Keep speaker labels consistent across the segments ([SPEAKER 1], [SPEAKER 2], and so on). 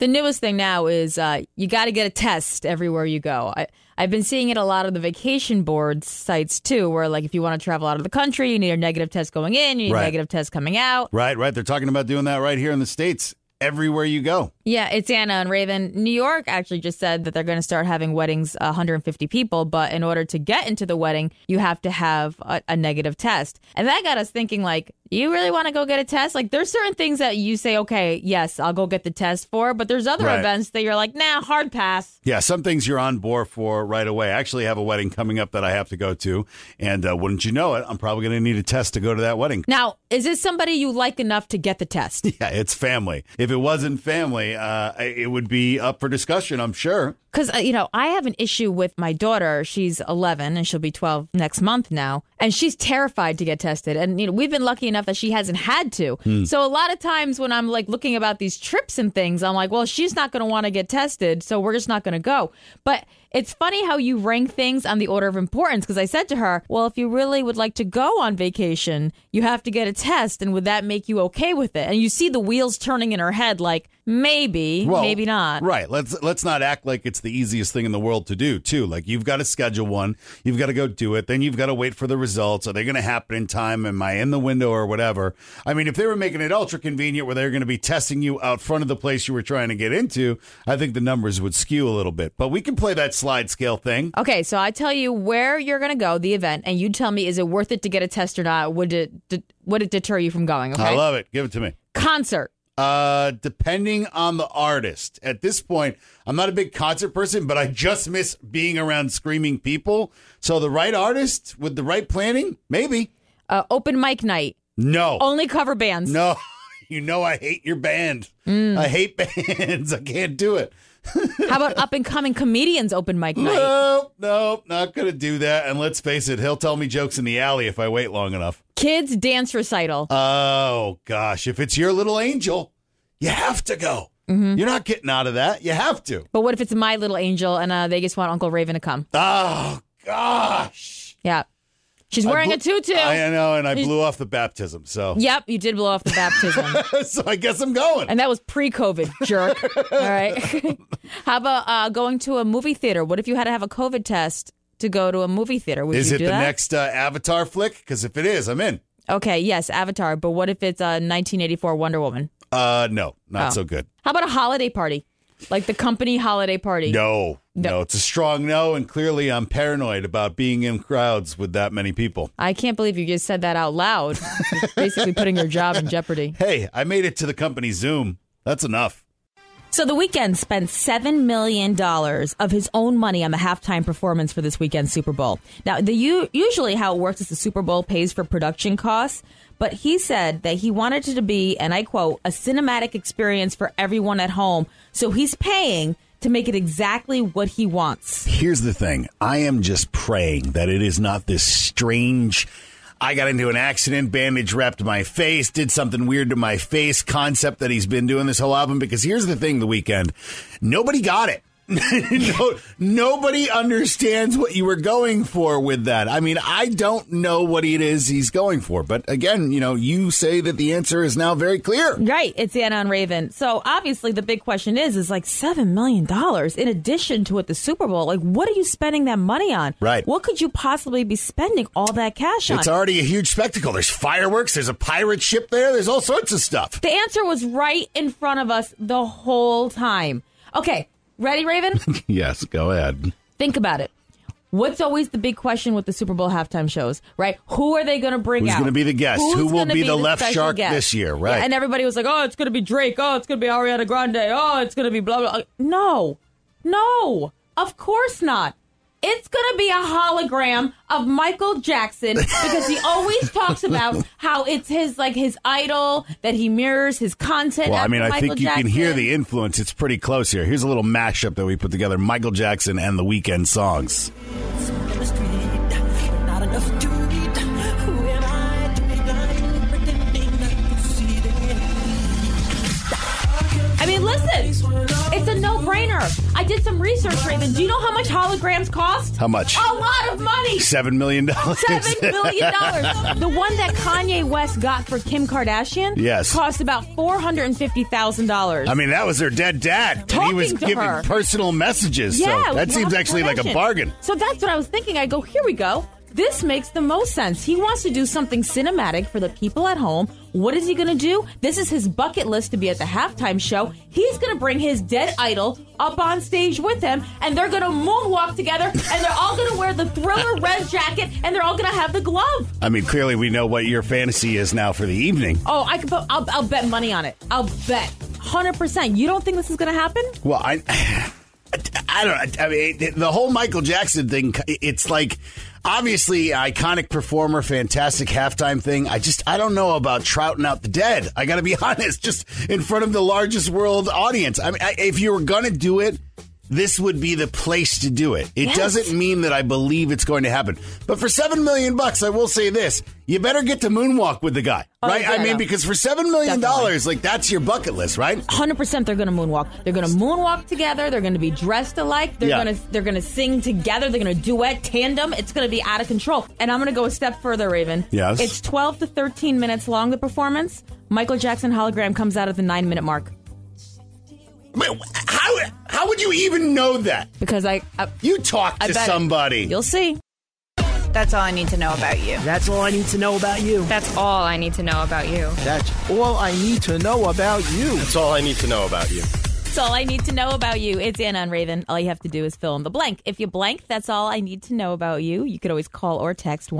[SPEAKER 1] The newest thing now is you got to get a test everywhere you go. I've been seeing it a lot of the vacation board sites, too, where, like, if you want to travel out of the country, you need a negative test going in, you need a negative test coming out.
[SPEAKER 2] Right. They're talking about doing that right here in the States. Everywhere you go.
[SPEAKER 1] Yeah, it's Anna and Raven. New York actually just said that they're going to start having weddings 150 people, but in order to get into the wedding, you have to have a negative test. And that got us thinking, like, you really want to go get a test? Like, there's certain things that you say, okay, yes, I'll go get the test for, but there's other events that you're like, nah, hard pass.
[SPEAKER 2] Yeah, some things you're on board for right away. I actually have a wedding coming up that I have to go to, and wouldn't you know it, I'm probably going to need a test to go to that wedding.
[SPEAKER 1] Now, is this somebody you like enough to get the test?
[SPEAKER 2] Yeah, it's family. If it wasn't family, it would be up for discussion, I'm sure.
[SPEAKER 1] Because, I have an issue with my daughter. She's 11 and she'll be 12 next month now. And she's terrified to get tested. And, we've been lucky enough that she hasn't had to. So a lot of times when I'm like looking about these trips and things, I'm like, well, she's not going to want to get tested. So we're just not going to go. But it's funny how you rank things on the order of importance, because I said to her, well, if you really would like to go on vacation, you have to get a test. And would that make you okay with it? And you see the wheels turning in her head like, maybe, maybe not.
[SPEAKER 2] Right. Let's not act like it's the easiest thing in the world to do, too. Like, you've got to schedule one. You've got to go do it. Then you've got to wait for the results. Are they going to happen in time? Am I in the window or whatever? I mean, if they were making it ultra convenient where they're going to be testing you out front of the place you were trying to get into, I think the numbers would skew a little bit. But we can play that slide scale thing.
[SPEAKER 1] Okay, so I tell you where you're going to go, the event, and you tell me, is it worth it to get a test or not? Would it deter you from going? Okay?
[SPEAKER 2] I love it. Give it to me.
[SPEAKER 1] Concert.
[SPEAKER 2] Depending on the artist. At this point, I'm not a big concert person, but I just miss being around screaming people. So the right artist with the right planning, maybe.
[SPEAKER 1] Open mic night.
[SPEAKER 2] No.
[SPEAKER 1] Only cover bands.
[SPEAKER 2] No. I hate your band. I hate bands. I can't do it.
[SPEAKER 1] How about up-and-coming comedians open mic night?
[SPEAKER 2] No, not going to do that. And let's face it, he'll tell me jokes in the alley if I wait long enough.
[SPEAKER 1] Kids dance recital.
[SPEAKER 2] Oh, gosh. If it's your little angel, you have to go. Mm-hmm. You're not getting out of that. You have to.
[SPEAKER 1] But what if it's my little angel and they just want Uncle Raven to come?
[SPEAKER 2] Oh, gosh.
[SPEAKER 1] Yeah. She's wearing a tutu.
[SPEAKER 2] I know, and I blew off the baptism, so.
[SPEAKER 1] Yep, you did blow off the baptism.
[SPEAKER 2] So I guess I'm going.
[SPEAKER 1] And that was pre-COVID, jerk. All right. How about going to a movie theater? What if you had to have a COVID test to go to a movie theater? Would
[SPEAKER 2] is
[SPEAKER 1] you
[SPEAKER 2] it
[SPEAKER 1] do
[SPEAKER 2] the
[SPEAKER 1] that?
[SPEAKER 2] next Avatar flick? Because if it is, I'm in.
[SPEAKER 1] Okay, yes, Avatar. But what if it's a 1984 Wonder Woman?
[SPEAKER 2] No, not so good.
[SPEAKER 1] How about a holiday party? Like the company holiday party?
[SPEAKER 2] No, it's a strong no, and clearly I'm paranoid about being in crowds with that many people.
[SPEAKER 1] I can't believe you just said that out loud. You're basically putting your job in jeopardy.
[SPEAKER 2] Hey, I made it to the company Zoom. That's enough.
[SPEAKER 1] So The Weeknd spent $7 million of his own money on the halftime performance for this weekend's Super Bowl. Now, usually how it works is the Super Bowl pays for production costs, but he said that he wanted it to be, and I quote, a cinematic experience for everyone at home. So he's paying to make it exactly what he wants.
[SPEAKER 2] Here's the thing. I am just praying that it is not this strange, I got into an accident, bandage wrapped my face, did something weird to my face concept that he's been doing this whole album. Because here's the thing, The Weeknd, nobody got it. Nobody understands what you were going for with that. I mean, I don't know what it is he's going for. But again, you say that the answer is now very clear.
[SPEAKER 1] Right. It's Anna and Raven. So obviously the big question is like $7 million in addition to the Super Bowl. Like, what are you spending that money on?
[SPEAKER 2] Right.
[SPEAKER 1] What could you possibly be spending all that cash on?
[SPEAKER 2] It's already a huge spectacle. There's fireworks. There's a pirate ship there. There's all sorts of stuff.
[SPEAKER 1] The answer was right in front of us the whole time. Okay. Ready, Raven?
[SPEAKER 2] Yes, go ahead.
[SPEAKER 1] Think about it. What's always the big question with the Super Bowl halftime shows, right? Who are they going to bring
[SPEAKER 2] out? Who's going to be the guest? Who will be the left shark
[SPEAKER 1] guest?
[SPEAKER 2] This year, right?
[SPEAKER 1] Yeah, and everybody was like, oh, it's going to be Drake. Oh, it's going to be Ariana Grande. Oh, it's going to be blah, blah. No, of course not. It's going to be a hologram of Michael Jackson because he always talks about how it's his idol, that he mirrors his content.
[SPEAKER 2] Well, I mean, I
[SPEAKER 1] Michael
[SPEAKER 2] think you
[SPEAKER 1] Jackson.
[SPEAKER 2] can hear the influence. It's pretty close here. Here's a little mashup that we put together, Michael Jackson and The Weeknd songs.
[SPEAKER 1] I mean, listen. It's a no-brainer. I did some research, Raven. Do you know how much holograms cost?
[SPEAKER 2] How much?
[SPEAKER 1] A lot of money.
[SPEAKER 2] $7 million.
[SPEAKER 1] $7 million. The one that Kanye West got for Kim Kardashian cost about $450,000.
[SPEAKER 2] I mean, that was her dead dad.
[SPEAKER 1] Talking
[SPEAKER 2] and he was
[SPEAKER 1] to
[SPEAKER 2] giving
[SPEAKER 1] her.
[SPEAKER 2] personal messages.
[SPEAKER 1] Yeah,
[SPEAKER 2] so that seems actually like a bargain.
[SPEAKER 1] So that's what I was thinking. I go, here we go. This makes the most sense. He wants to do something cinematic for the people at home. What is he going to do? This is his bucket list to be at the halftime show. He's going to bring his dead idol up on stage with him, and they're going to moonwalk together, and they're all going to wear the Thriller red jacket, and they're all going to have the glove.
[SPEAKER 2] I mean, clearly we know what your fantasy is now for the evening.
[SPEAKER 1] Oh, I'll bet money on it. I'll bet 100%. You don't think this is going to happen?
[SPEAKER 2] Well, I don't. I mean, the whole Michael Jackson thing. It's like, obviously, iconic performer, fantastic halftime thing. I don't know about trouting out the dead. I got to be honest, just in front of the largest world audience. I mean, if you were going to do it, this would be the place to do it. It doesn't mean that I believe it's going to happen. But for $7 million, I will say this. You better get to moonwalk with the guy, right? I mean, because for $7 million, like, that's your bucket list, right?
[SPEAKER 1] 100% they're going to moonwalk. They're going to moonwalk together. They're going to be dressed alike. They're going to sing together. They're going to duet, tandem. It's going to be out of control. And I'm going to go a step further, Raven.
[SPEAKER 2] Yes.
[SPEAKER 1] It's 12 to 13 minutes long, the performance. Michael Jackson hologram comes out at the 9-minute mark.
[SPEAKER 2] How would you even know that?
[SPEAKER 1] Because
[SPEAKER 2] you talk to somebody.
[SPEAKER 1] You'll see.
[SPEAKER 3] That's all I need to know about you.
[SPEAKER 4] That's all I need to know about you.
[SPEAKER 3] That's all I need to know about you.
[SPEAKER 4] That's all I need to know about you.
[SPEAKER 5] That's all I need to know about you.
[SPEAKER 1] That's all I need to know about you. It's Anna and Raven. All you have to do is fill in the blank. If you blank, that's all I need to know about you. You could always call or text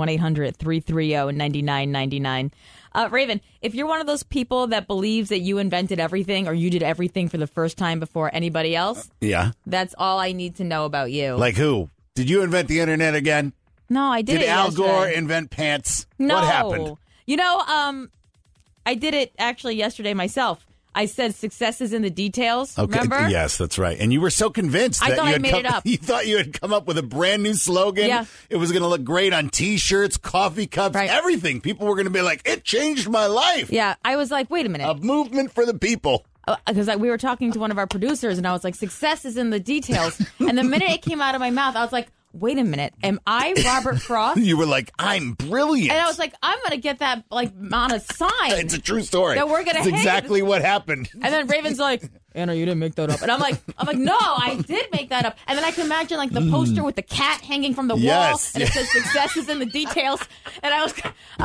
[SPEAKER 1] 1-800-330-9999. Raven, if you're one of those people that believes that you invented everything or you did everything for the first time before anybody else, that's all I need to know about you.
[SPEAKER 2] Like who? Did you invent the internet again?
[SPEAKER 1] No, I did it
[SPEAKER 2] Al
[SPEAKER 1] yesterday.
[SPEAKER 2] Gore invent pants?
[SPEAKER 1] No.
[SPEAKER 2] What happened?
[SPEAKER 1] You know, I did it actually yesterday myself. I said success is in the details.
[SPEAKER 2] Okay.
[SPEAKER 1] Remember?
[SPEAKER 2] Yes, that's right. And you were so convinced that
[SPEAKER 1] I thought
[SPEAKER 2] you
[SPEAKER 1] I
[SPEAKER 2] had
[SPEAKER 1] made it up.
[SPEAKER 2] You thought you had come up with a brand new slogan.
[SPEAKER 1] Yeah.
[SPEAKER 2] It was going to look great on T-shirts, coffee cups, everything. People were going to be like, it changed my life.
[SPEAKER 1] Yeah. I was like, wait a minute.
[SPEAKER 2] A movement for the people.
[SPEAKER 1] Because we were talking to one of our producers, and I was like, success is in the details. And the minute it came out of my mouth, I was like, wait a minute, am I Robert Frost?
[SPEAKER 2] You were like, I'm brilliant.
[SPEAKER 1] And I was like, I'm going to get that like on a sign.
[SPEAKER 2] It's a true story.
[SPEAKER 1] That we're going to
[SPEAKER 2] That's exactly what happened.
[SPEAKER 1] And then Raven's like, Anna, you didn't make that up. And I'm like, no, I did make that up. And then I can imagine like the poster with the cat hanging from the wall, and it says success is in the details. And I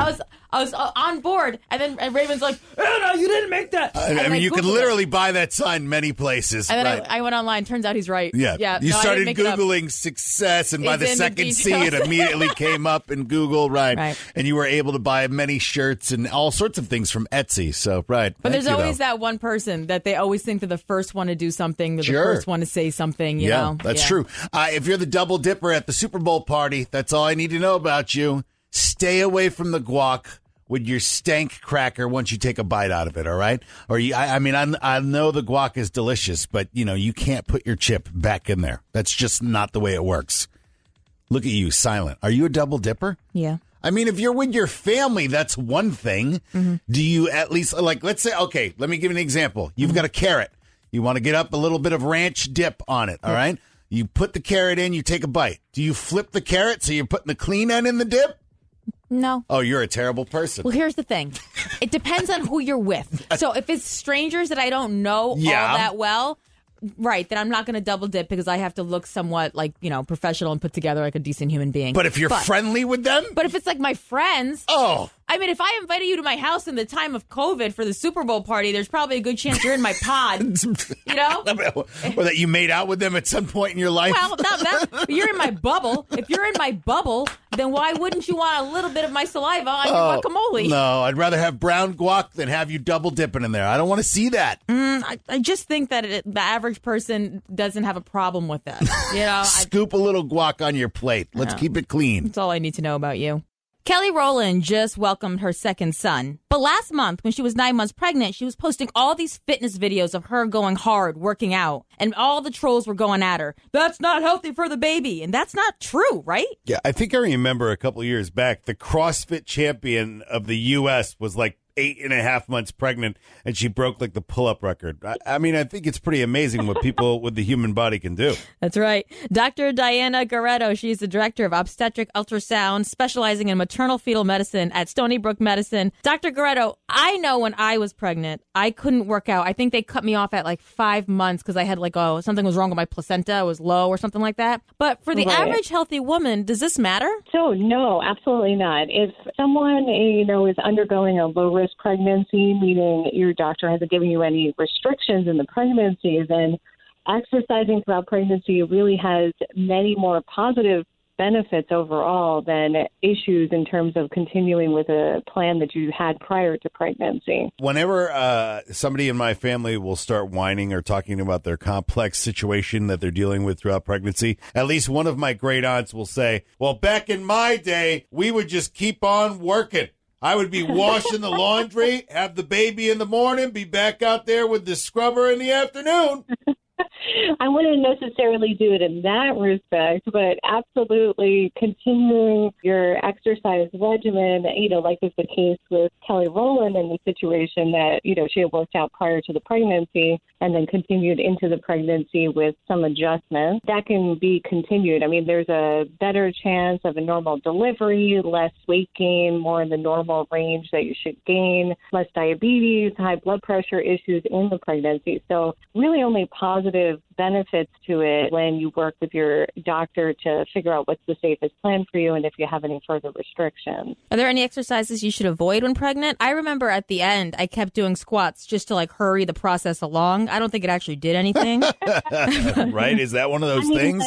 [SPEAKER 1] was on board. And then Raven's like, Anna, you didn't make that.
[SPEAKER 2] I mean, you could literally buy that sign many places.
[SPEAKER 1] And then I went online. Turns out he's right.
[SPEAKER 2] Yeah. You started Googling success, and by the second C, it immediately came up in Google. Right. And you were able to buy many shirts and all sorts of things from Etsy. So, right.
[SPEAKER 1] But there's always that one person that they always think they're the first one to do something. They're the first one to say something, you know?
[SPEAKER 2] That's true. If you're the double dipper at the Super Bowl party, that's all I need to know about you. Stay away from the guac with your stank cracker once you take a bite out of it, all right? Or I know the guac is delicious, but, you can't put your chip back in there. That's just not the way it works. Look at you, silent. Are you a double dipper?
[SPEAKER 1] Yeah.
[SPEAKER 2] I mean, if you're with your family, that's one thing. Mm-hmm. Do you at least, like, let's say, okay, let me give you an example. You've got a carrot. You want to get up a little bit of ranch dip on it, all right? You put the carrot in, you take a bite. Do you flip the carrot so you're putting the clean end in the dip?
[SPEAKER 1] No.
[SPEAKER 2] Oh, you're a terrible person.
[SPEAKER 1] Well, here's the thing. It depends on who you're with. So if it's strangers that I don't know all that well, right, then I'm not going to double dip because I have to look somewhat like, professional and put together like a decent human being.
[SPEAKER 2] But if you're friendly with them?
[SPEAKER 1] But if it's like my friends.
[SPEAKER 2] Oh.
[SPEAKER 1] I mean, if I invited you to my house in the time of COVID for the Super Bowl party, there's probably a good chance you're in my pod,
[SPEAKER 2] Or that you made out with them at some point in your life.
[SPEAKER 1] Well, you're in my bubble. If you're in my bubble, then why wouldn't you want a little bit of my saliva on your guacamole?
[SPEAKER 2] No, I'd rather have brown guac than have you double dipping in there. I don't want to see that.
[SPEAKER 1] I just think that the average person doesn't have a problem with that.
[SPEAKER 2] Scoop a little guac on your plate. Let's keep it clean.
[SPEAKER 1] That's all I need to know about you. Kelly Rowland just welcomed her second son. But last month, when she was 9 months pregnant, she was posting all these fitness videos of her going hard, working out. And all the trolls were going at her. That's not healthy for the baby. And that's not true, right?
[SPEAKER 5] Yeah, I think I remember a couple of years back, the CrossFit champion of the U.S. was like
[SPEAKER 2] 8.5 months pregnant, and she broke like the pull-up record. I mean, I think it's pretty amazing what people with the human body can do.
[SPEAKER 1] That's right. Dr. Diana Guerrero, she's the director of obstetric ultrasound, specializing in maternal fetal medicine at Stony Brook Medicine. Dr. Guerrero, I know when I was pregnant, I couldn't work out. I think they cut me off at like 5 months because I had something was wrong with my placenta. It was low or something like that. But for the average healthy woman, does this matter?
[SPEAKER 5] So, no, absolutely not. If someone, is undergoing a low-risk pregnancy, meaning your doctor hasn't given you any restrictions in the pregnancy, then exercising throughout pregnancy really has many more positive benefits overall than issues in terms of continuing with a plan that you had prior to pregnancy.
[SPEAKER 2] Whenever somebody in my family will start whining or talking about their complex situation that they're dealing with throughout pregnancy, at least one of my great aunts will say, well, back in my day, we would just keep on working. I would be washing the laundry, have the baby in the morning, be back out there with the scrubber in the afternoon.
[SPEAKER 5] I wouldn't necessarily do it in that respect, but absolutely continuing your exercise regimen, like is the case with Kelly Rowland in the situation that, she had worked out prior to the pregnancy and then continued into the pregnancy with some adjustments. That can be continued. I mean, there's a better chance of a normal delivery, less weight gain, more in the normal range that you should gain, less diabetes, high blood pressure issues in the pregnancy. So really only positive benefits to it when you work with your doctor to figure out what's the safest plan for you and if you have any further restrictions.
[SPEAKER 1] Are there any exercises you should avoid when pregnant? I remember at the end, I kept doing squats just to hurry the process along. I don't think it actually did anything.
[SPEAKER 2] Right? Is that one of those things?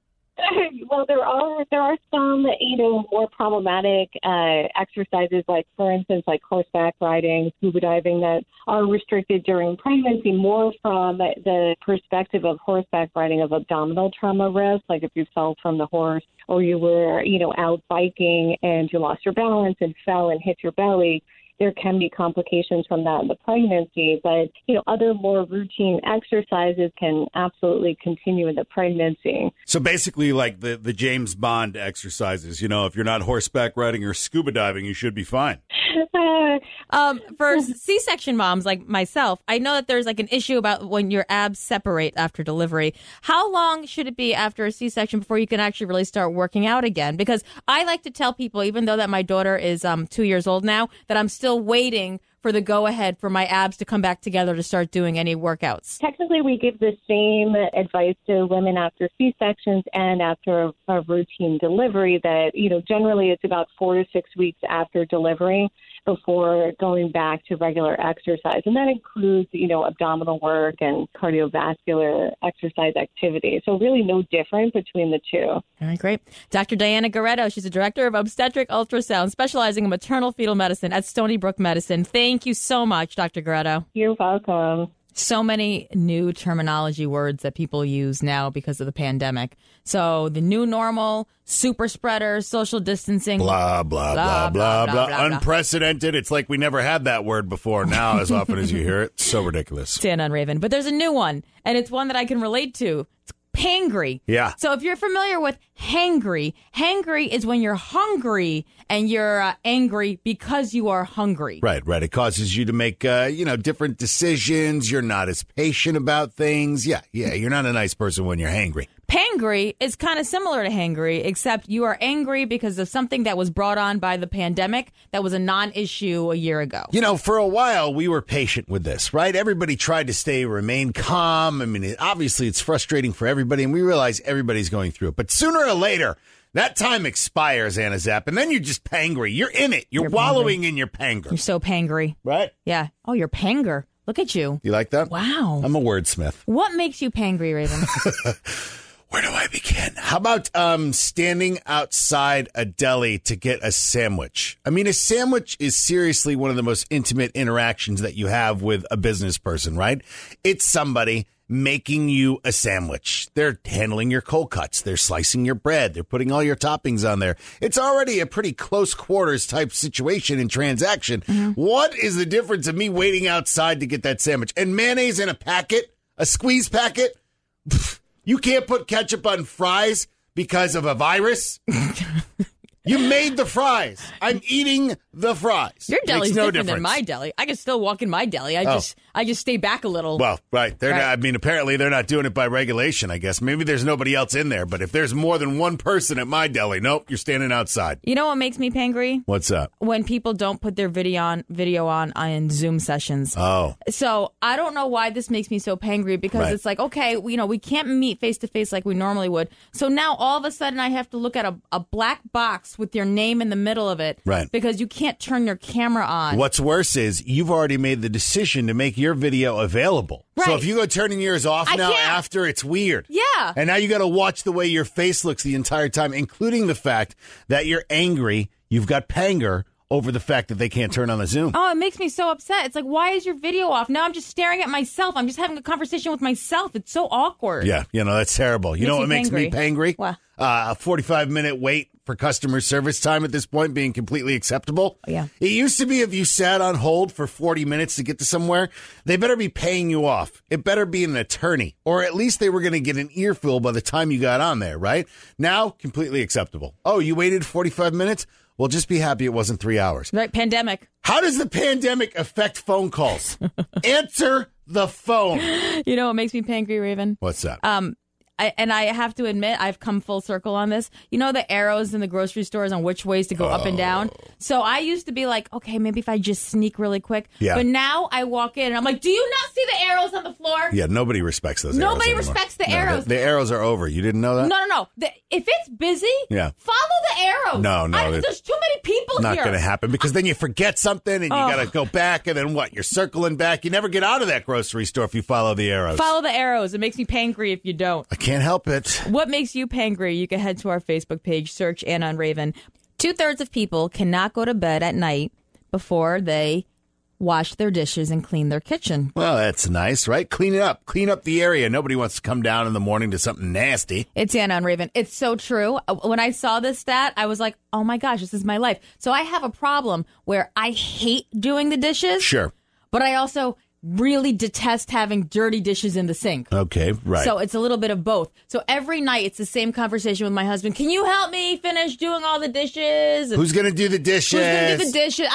[SPEAKER 5] Well, there are some, more problematic exercises, like, for instance, like horseback riding, scuba diving, that are restricted during pregnancy, more from the perspective of horseback riding of abdominal trauma risk, like if you fell from the horse or you were, out biking and you lost your balance and fell and hit your belly. There can be complications from that in the pregnancy, but, other more routine exercises can absolutely continue in the pregnancy.
[SPEAKER 2] So basically like the James Bond exercises, if you're not horseback riding or scuba diving, you should be fine.
[SPEAKER 1] For C-section moms like myself, I know that there's an issue about when your abs separate after delivery. How long should it be after a C-section before you can actually really start working out again? Because I like to tell people, even though that my daughter is 2 years old now, that I'm still waiting for the go-ahead for my abs to come back together to start doing any workouts.
[SPEAKER 5] Technically, we give the same advice to women after C-sections and after a routine delivery that, generally it's about 4 to 6 weeks after delivery before going back to regular exercise. And that includes, abdominal work and cardiovascular exercise activity. So really no difference between the two.
[SPEAKER 1] All right, great. Dr. Diana Guerrero, she's the director of obstetric ultrasound, specializing in maternal fetal medicine at Stony Brook Medicine. Thank you so much, Dr. Guerrero.
[SPEAKER 5] You're welcome.
[SPEAKER 1] So many new terminology words that people use now because of the pandemic. So the new normal, super spreaders, social distancing.
[SPEAKER 2] Blah, blah, blah, blah, blah. Unprecedented. It's like we never had that word before now as often as you hear it. So ridiculous.
[SPEAKER 1] Stand on Raven. But there's a new one, and it's one that I can relate to. It's pangry.
[SPEAKER 2] Yeah.
[SPEAKER 1] So if you're familiar with hangry is when you're hungry and you're angry because you are hungry.
[SPEAKER 2] Right. It causes you to make, different decisions. You're not as patient about things. Yeah. You're not a nice person when you're hangry.
[SPEAKER 1] Pangry is kind of similar to hangry, except you are angry because of something that was brought on by the pandemic that was a non-issue a year ago.
[SPEAKER 2] For a while, we were patient with this, right? Everybody tried to remain calm. I mean, obviously, it's frustrating for everybody, and we realize everybody's going through it. But sooner or later, that time expires, Anna Zapp, and then you're just pangry. You're in it. You're wallowing in your panger.
[SPEAKER 1] You're so pangry.
[SPEAKER 2] Right?
[SPEAKER 1] Yeah. Oh, you're panger. Look at you.
[SPEAKER 2] You like that?
[SPEAKER 1] Wow.
[SPEAKER 2] I'm a wordsmith.
[SPEAKER 1] What makes you pangry, Raven?
[SPEAKER 2] Where do I begin? How about standing outside a deli to get a sandwich? I mean, a sandwich is seriously one of the most intimate interactions that you have with a business person, right? It's somebody making you a sandwich. They're handling your cold cuts. They're slicing your bread. They're putting all your toppings on there. It's already a pretty close quarters type situation and transaction. Mm-hmm. What is the difference of me waiting outside to get that sandwich? And mayonnaise in a packet? A squeeze packet? You can't put ketchup on fries because of a virus? You made the fries. I'm eating the fries.
[SPEAKER 1] Your deli's
[SPEAKER 2] Makes no
[SPEAKER 1] different than
[SPEAKER 2] difference.
[SPEAKER 1] my deli. I can still walk in my deli. I just stay back a little.
[SPEAKER 2] Well, right. They're
[SPEAKER 1] Right.
[SPEAKER 2] Not, I mean, apparently they're not doing it by regulation, I guess. Maybe there's nobody else in there, but if there's more than one person at my deli, nope, you're standing outside.
[SPEAKER 1] You know what makes me pangry?
[SPEAKER 2] What's up?
[SPEAKER 1] When people don't put their video on Zoom sessions.
[SPEAKER 2] Oh.
[SPEAKER 1] So I don't know why this makes me so pangry because
[SPEAKER 2] Right.
[SPEAKER 1] it's like, okay, we can't meet face to face like we normally would. So now all of a sudden I have to look at a black box with your name in the middle of it.
[SPEAKER 2] Right.
[SPEAKER 1] Because you can't turn your camera on.
[SPEAKER 2] What's worse is you've already made the decision to make your video available. So
[SPEAKER 1] Right.
[SPEAKER 2] if you go turning yours off
[SPEAKER 1] I
[SPEAKER 2] now
[SPEAKER 1] can't.
[SPEAKER 2] after, it's weird.
[SPEAKER 1] Yeah.
[SPEAKER 2] And now you got to watch the way your face looks the entire time, including the fact that you're angry. You've got panger over the fact that they can't turn on the Zoom.
[SPEAKER 1] Oh, it makes me so upset. It's like, why is your video off? Now I'm just staring at myself. I'm just having a conversation with myself. It's so awkward.
[SPEAKER 2] Yeah, that's terrible. You know what makes me pangry?
[SPEAKER 1] What?
[SPEAKER 2] A 45-minute wait for customer service time at this point being completely acceptable.
[SPEAKER 1] Yeah.
[SPEAKER 2] It used to be if you sat on hold for 40 minutes to get to somewhere, they better be paying you off. It better be an attorney, or at least they were going to get an earful by the time you got on there, right? Now, completely acceptable. Oh, you waited 45 minutes? Well, just be happy it wasn't 3 hours.
[SPEAKER 1] Right, pandemic.
[SPEAKER 2] How does the pandemic affect phone calls? Answer the phone.
[SPEAKER 1] You know what makes me pangry, Raven?
[SPEAKER 2] What's that?
[SPEAKER 1] I have to admit, I've come full circle on this. You know the arrows in the grocery stores on which ways to go up and down? So I used to be like, okay, maybe if I just sneak really quick.
[SPEAKER 2] Yeah.
[SPEAKER 1] But now I walk in and I'm like, do you not see the arrows on the floor?
[SPEAKER 2] Yeah, nobody respects those arrows
[SPEAKER 1] Nobody
[SPEAKER 2] anymore.
[SPEAKER 1] respects the
[SPEAKER 2] No,
[SPEAKER 1] arrows.
[SPEAKER 2] The arrows are over. You didn't know that?
[SPEAKER 1] No. If it's busy,
[SPEAKER 2] Yeah.
[SPEAKER 1] follow the arrows.
[SPEAKER 2] No,
[SPEAKER 1] there's too many people
[SPEAKER 2] Not
[SPEAKER 1] here.
[SPEAKER 2] going to happen because then you forget something and you got to go back and then what? You're circling back. You never get out of that grocery store if you follow the arrows.
[SPEAKER 1] Follow the arrows. It makes me pangry if you don't.
[SPEAKER 2] I can't help it.
[SPEAKER 1] What makes you pangry? You can head to our Facebook page, search Anna and Raven. 2/3 of people cannot go to bed at night before they wash their dishes and clean their kitchen.
[SPEAKER 2] Well, that's nice, right? Clean it up. Clean up the area. Nobody wants to come down in the morning to something nasty.
[SPEAKER 1] It's Anna and Raven. It's so true. When I saw this stat, I was like, oh my gosh, this is my life. So I have a problem where I hate doing the dishes.
[SPEAKER 2] Sure.
[SPEAKER 1] But I also really detest having dirty dishes in the sink.
[SPEAKER 2] Okay, right.
[SPEAKER 1] So it's a little bit of both. So every night it's the same conversation with my husband. Can you help me finish doing all the dishes?
[SPEAKER 2] Who's going to do the dishes?
[SPEAKER 1] Who's going to do the dishes?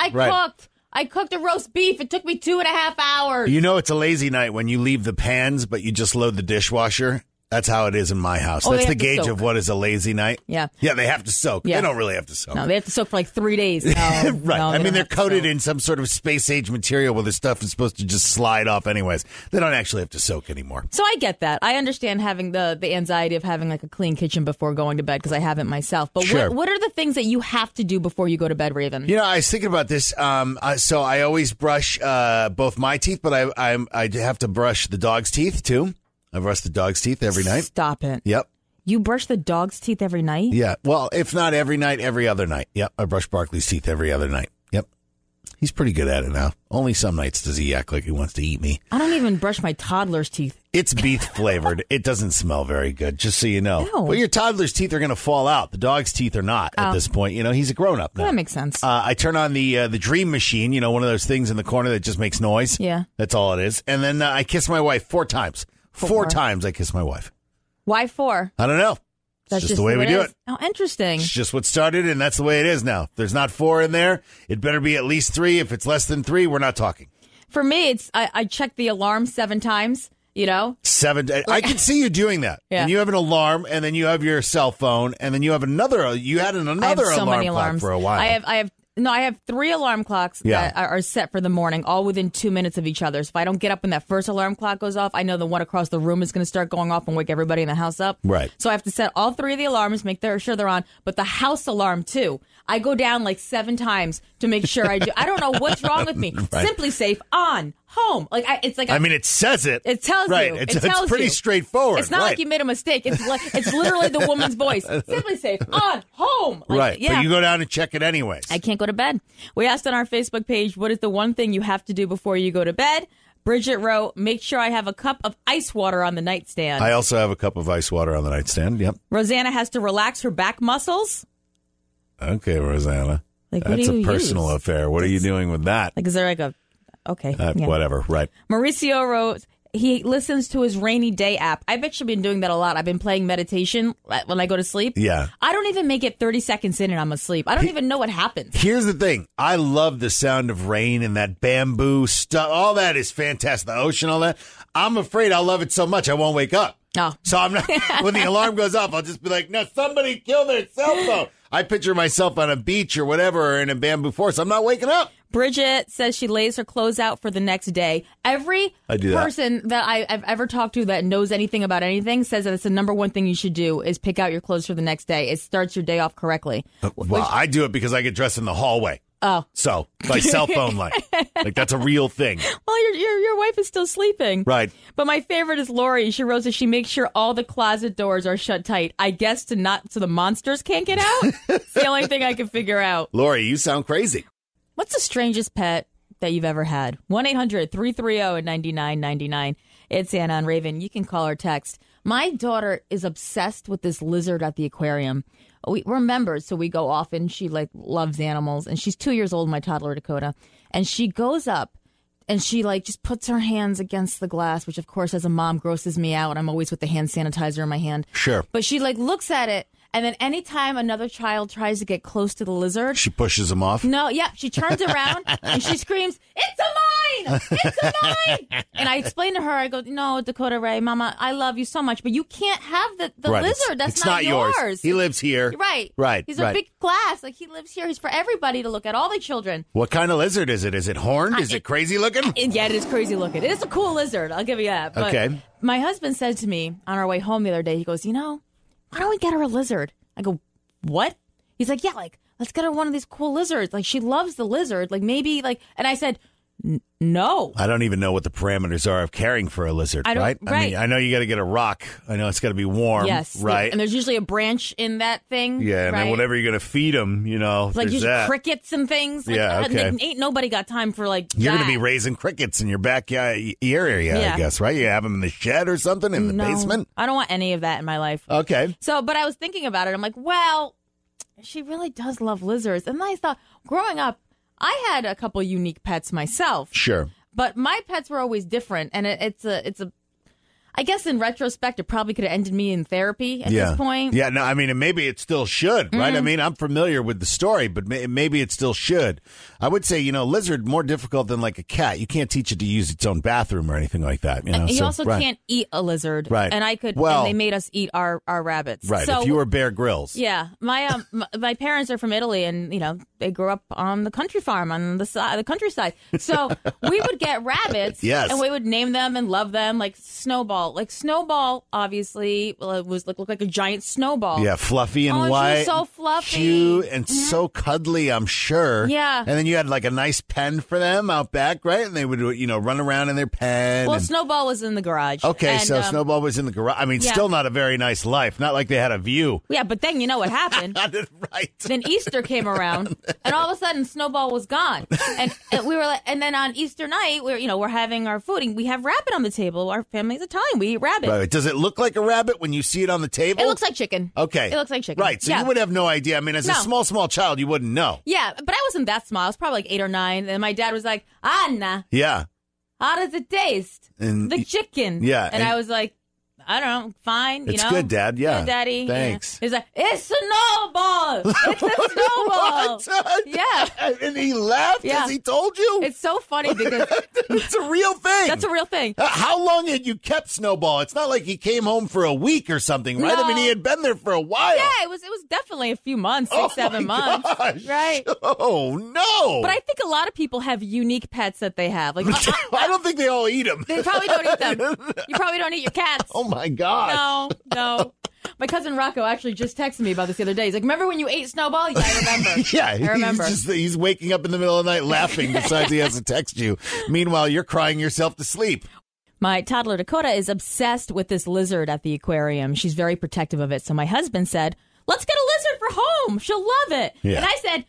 [SPEAKER 1] I cooked a roast beef. It took me 2.5 hours.
[SPEAKER 2] You know it's a lazy night when you leave the pans, but you just load the dishwasher. That's how it is in my house.
[SPEAKER 1] Oh,
[SPEAKER 2] That's
[SPEAKER 1] they
[SPEAKER 2] the
[SPEAKER 1] have to
[SPEAKER 2] gauge
[SPEAKER 1] soak.
[SPEAKER 2] of what is a lazy night.
[SPEAKER 1] Yeah.
[SPEAKER 2] Yeah, they have to soak.
[SPEAKER 1] Yeah.
[SPEAKER 2] They don't really have to soak.
[SPEAKER 1] No, they have to soak for like 3 days. No,
[SPEAKER 2] Right.
[SPEAKER 1] no,
[SPEAKER 2] I
[SPEAKER 1] they
[SPEAKER 2] mean,
[SPEAKER 1] don't
[SPEAKER 2] they're
[SPEAKER 1] have to
[SPEAKER 2] coated
[SPEAKER 1] soak.
[SPEAKER 2] in some sort of space age material where the stuff is supposed to just slide off anyways. They don't actually have to soak anymore.
[SPEAKER 1] So I get that. I understand having the anxiety of having like a clean kitchen before going to bed because I have it myself. But
[SPEAKER 2] Sure.
[SPEAKER 1] what are the things that you have to do before you go to bed, Raven?
[SPEAKER 2] You know, I was thinking about this. So I always brush both my teeth, but I have to brush the dog's teeth too. I brush the dog's teeth every night.
[SPEAKER 1] Stop it.
[SPEAKER 2] Yep.
[SPEAKER 1] You brush the dog's teeth every night?
[SPEAKER 2] Yeah. Well, if not every night, every other night. Yep. I brush Barkley's teeth every other night. Yep. He's pretty good at it now. Only some nights does he act like he wants to eat me.
[SPEAKER 1] I don't even brush my toddler's teeth.
[SPEAKER 2] It's beef flavored. It doesn't smell very good, just so you know.
[SPEAKER 1] Ew.
[SPEAKER 2] Well, your toddler's teeth are going to fall out. The dog's teeth are not at this point. You know, he's a grown up now.
[SPEAKER 1] That makes sense.
[SPEAKER 2] I turn on the Dream Machine, you know, one of those things in the corner that just makes noise.
[SPEAKER 1] Yeah.
[SPEAKER 2] That's all it is. And then I kiss my wife 4 times. 4 times I kiss my wife.
[SPEAKER 1] Why 4?
[SPEAKER 2] I don't know.
[SPEAKER 1] That's
[SPEAKER 2] just the way we do it.
[SPEAKER 1] Oh, interesting.
[SPEAKER 2] It's just what started, and that's the way it is now. If there's not 4 in there, it better be at least 3. If it's less than 3, we're not talking.
[SPEAKER 1] For me, it's I check the alarm 7 times, you know?
[SPEAKER 2] 7. I can see you doing that.
[SPEAKER 1] Yeah.
[SPEAKER 2] And you have an alarm, and then you have your cell phone, and then you have another. You had another
[SPEAKER 1] I have so
[SPEAKER 2] alarm
[SPEAKER 1] many
[SPEAKER 2] clock
[SPEAKER 1] alarms.
[SPEAKER 2] for a while.
[SPEAKER 1] I have 3 alarm clocks
[SPEAKER 2] Yeah.
[SPEAKER 1] that are set for the morning, all within 2 minutes of each other. So if I don't get up when that first alarm clock goes off, I know the one across the room is going to start going off and wake everybody in the house up.
[SPEAKER 2] Right.
[SPEAKER 1] So I have to set all 3 of the alarms, make sure they're on, but the house alarm too. I go down like 7 times to make sure I do. I don't know what's wrong with me.
[SPEAKER 2] Right.
[SPEAKER 1] Simply Safe on home.
[SPEAKER 2] I mean, it says it.
[SPEAKER 1] It tells
[SPEAKER 2] right.
[SPEAKER 1] you.
[SPEAKER 2] It's
[SPEAKER 1] It tells
[SPEAKER 2] pretty
[SPEAKER 1] you.
[SPEAKER 2] straightforward.
[SPEAKER 1] It's not
[SPEAKER 2] right.
[SPEAKER 1] like you made a mistake. It's literally the woman's voice. Simply Safe on home. Like,
[SPEAKER 2] right.
[SPEAKER 1] Yeah.
[SPEAKER 2] But you go down and check it anyways.
[SPEAKER 1] I can't go to bed. We asked on our Facebook page, what is the one thing you have to do before you go to bed? Bridget wrote, make sure I have a cup of ice water on the nightstand.
[SPEAKER 2] I also have a cup of ice water on the nightstand. Yep.
[SPEAKER 1] Rosanna has to relax her back muscles.
[SPEAKER 2] Okay, Rosanna.
[SPEAKER 1] Like, what
[SPEAKER 2] That's
[SPEAKER 1] do
[SPEAKER 2] a
[SPEAKER 1] you
[SPEAKER 2] personal
[SPEAKER 1] use?
[SPEAKER 2] affair. What are you doing with that?
[SPEAKER 1] Like, is there like a... Okay. yeah.
[SPEAKER 2] Whatever. Right.
[SPEAKER 1] Mauricio wrote, He listens to his rainy day app. I've actually been doing that a lot. I've been playing meditation when I go to sleep.
[SPEAKER 2] Yeah.
[SPEAKER 1] I don't even make it 30 seconds in and I'm asleep. I don't even know what happens.
[SPEAKER 2] Here's the thing. I love the sound of rain and that bamboo stuff. All that is fantastic. The ocean, all that. I'm afraid I'll love it so much I won't wake up.
[SPEAKER 1] No.
[SPEAKER 2] So I'm not. When the alarm goes off, I'll just be like, no, somebody kill their cell phone. I picture myself on a beach or whatever or in a bamboo forest. I'm not waking up.
[SPEAKER 1] Bridget says she lays her clothes out for the next day. Every person that I've ever talked to that knows anything about anything says that it's the number one thing you should do is pick out your clothes for the next day. It starts your day off correctly.
[SPEAKER 2] Well, I do it because I get dressed in the hallway.
[SPEAKER 1] Oh.
[SPEAKER 2] So, by cell phone light. Like, that's a real thing.
[SPEAKER 1] Well, your wife is still sleeping.
[SPEAKER 2] Right.
[SPEAKER 1] But my favorite is Lori. She wrote that she makes sure all the closet doors are shut tight. I guess so the monsters can't get out. It's the only thing I can figure out.
[SPEAKER 2] Lori, you sound crazy.
[SPEAKER 1] What's the strangest pet that you've ever had? 1-800-330-9999. It's Anna on Raven. You can call or text. My daughter is obsessed with this lizard at the aquarium. We're members, so we go often. She loves animals, and she's 2 years old, my toddler Dakota. And she goes up, and she just puts her hands against the glass, which of course, as a mom, grosses me out. I'm always with the hand sanitizer in my hand.
[SPEAKER 2] Sure.
[SPEAKER 1] But she looks at it, and then anytime another child tries to get close to the lizard,
[SPEAKER 2] she pushes them off.
[SPEAKER 1] No, yeah, she turns around and she screams, "It's a mine! It's a mine!" And I explain to her, I go, "No, Dakota Ray, Mama, I love you so much, but you can't have the
[SPEAKER 2] right.
[SPEAKER 1] lizard. That's
[SPEAKER 2] it's not yours. He lives here.
[SPEAKER 1] Right.
[SPEAKER 2] Right.
[SPEAKER 1] He's a big class. He lives here. He's for everybody to look at, all the children."
[SPEAKER 2] What kind of lizard is it? Is it horned? Is it crazy looking?
[SPEAKER 1] Yeah, it is crazy looking. It is a cool lizard. I'll give you that. But
[SPEAKER 2] okay.
[SPEAKER 1] My husband said to me on our way home the other day, he goes, why don't we get her a lizard? I go, what? He's like, yeah, let's get her one of these cool lizards. She loves the lizard. Maybe, and I said, no.
[SPEAKER 2] I don't even know what the parameters are of caring for a lizard, right? I mean, I know you got to get a rock. I know it's got to be warm.
[SPEAKER 1] Yes.
[SPEAKER 2] Right.
[SPEAKER 1] And there's usually a branch in that thing.
[SPEAKER 2] Yeah, and then whatever you're going to feed them, there's
[SPEAKER 1] usually
[SPEAKER 2] that.
[SPEAKER 1] Crickets and things.
[SPEAKER 2] Yeah, okay.
[SPEAKER 1] Ain't nobody got time for
[SPEAKER 2] You're going to be raising crickets in your backyard area, I guess, right? You have them in the shed or something in the basement?
[SPEAKER 1] I don't want any of that in my life.
[SPEAKER 2] Okay.
[SPEAKER 1] So, but I was thinking about it. I'm like, well, she really does love lizards. And I thought, growing up, I had a couple unique pets myself.
[SPEAKER 2] Sure.
[SPEAKER 1] But my pets were always different. And it's a I guess in retrospect, it probably could have ended me in therapy at this point.
[SPEAKER 2] Yeah, no, I mean, and maybe it still should, right? I mean, I'm familiar with the story, but maybe it still should. I would say, lizard more difficult than a cat. You can't teach it to use its own bathroom or anything like that.
[SPEAKER 1] And you also can't eat a lizard.
[SPEAKER 2] Right.
[SPEAKER 1] And and they made us eat our rabbits.
[SPEAKER 2] Right.
[SPEAKER 1] So,
[SPEAKER 2] if you were Bear Grylls.
[SPEAKER 1] Yeah. My my parents are from Italy, and they grew up on the country farm on the countryside. So we would get rabbits.
[SPEAKER 2] Yes.
[SPEAKER 1] And we would name them and love them, like Snowball. Snowball, obviously, it looked like a giant snowball.
[SPEAKER 2] Yeah, fluffy and white.
[SPEAKER 1] She was so fluffy.
[SPEAKER 2] Cute and so cuddly, I'm sure.
[SPEAKER 1] Yeah.
[SPEAKER 2] And then you had a nice pen for them out back, right? And they would, run around in their pen.
[SPEAKER 1] Well, Snowball was in the garage.
[SPEAKER 2] Okay,
[SPEAKER 1] and,
[SPEAKER 2] so Snowball was in the garage. I mean, still not a very nice life. Not like they had a view.
[SPEAKER 1] Yeah, but then you know what happened.
[SPEAKER 2] Right.
[SPEAKER 1] Then Easter came around, and all of a sudden Snowball was gone. And we were and then on Easter night, we're having our food, and we have rabbit on the table. Our family's Italian. We eat rabbit.
[SPEAKER 2] Right. Does it look like a rabbit when you see it on the table?
[SPEAKER 1] It looks like chicken.
[SPEAKER 2] Okay.
[SPEAKER 1] It looks like chicken.
[SPEAKER 2] Right. So you would have no idea. I mean, as a small child, you wouldn't know.
[SPEAKER 1] Yeah, but I wasn't that small. I was probably 8 or 9. And my dad was like, Anna.
[SPEAKER 2] Yeah.
[SPEAKER 1] How does it taste?
[SPEAKER 2] And
[SPEAKER 1] the chicken.
[SPEAKER 2] Yeah.
[SPEAKER 1] And I was like, I don't know, fine.
[SPEAKER 2] It's good, Dad. Yeah.
[SPEAKER 1] Yeah, Daddy.
[SPEAKER 2] Thanks.
[SPEAKER 1] Yeah. He's like, it's Snowball. It's a snowball.
[SPEAKER 2] What?
[SPEAKER 1] Yeah.
[SPEAKER 2] And he laughed as he told you?
[SPEAKER 1] It's so funny because
[SPEAKER 2] it's a real thing.
[SPEAKER 1] That's a real thing.
[SPEAKER 2] How long had you kept Snowball? It's not like he came home for a week or something, right?
[SPEAKER 1] No.
[SPEAKER 2] I mean, he had been there for a while.
[SPEAKER 1] Yeah, it was definitely a few months, 6, 7 months.
[SPEAKER 2] Gosh.
[SPEAKER 1] Right.
[SPEAKER 2] Oh, no.
[SPEAKER 1] But I think a lot of people have unique pets that they have.
[SPEAKER 2] I don't think they all eat them.
[SPEAKER 1] They probably don't eat them. You probably don't eat your cats.
[SPEAKER 2] Oh, my gosh.
[SPEAKER 1] No. My cousin Rocco actually just texted me about this the other day. He's like, remember when you ate Snowball? Yeah, I remember.
[SPEAKER 2] Yeah,
[SPEAKER 1] I remember.
[SPEAKER 2] He's waking up in the middle of the night laughing besides he has to text you. Meanwhile, you're crying yourself to sleep.
[SPEAKER 1] My toddler Dakota is obsessed with this lizard at the aquarium. She's very protective of it. So my husband said, let's get a lizard for home. She'll love it.
[SPEAKER 2] Yeah.
[SPEAKER 1] And I said,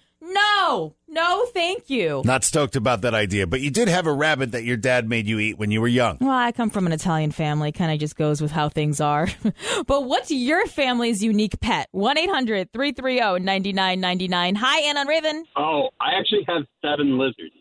[SPEAKER 1] no, thank you.
[SPEAKER 2] Not stoked about that idea, but you did have a rabbit that your dad made you eat when you were young.
[SPEAKER 1] Well, I come from an Italian family. Kind of just goes with how things are. But what's your family's unique pet? 1-800-330-9999. Hi, Ann on Raven.
[SPEAKER 6] Oh, I actually have 7 lizards.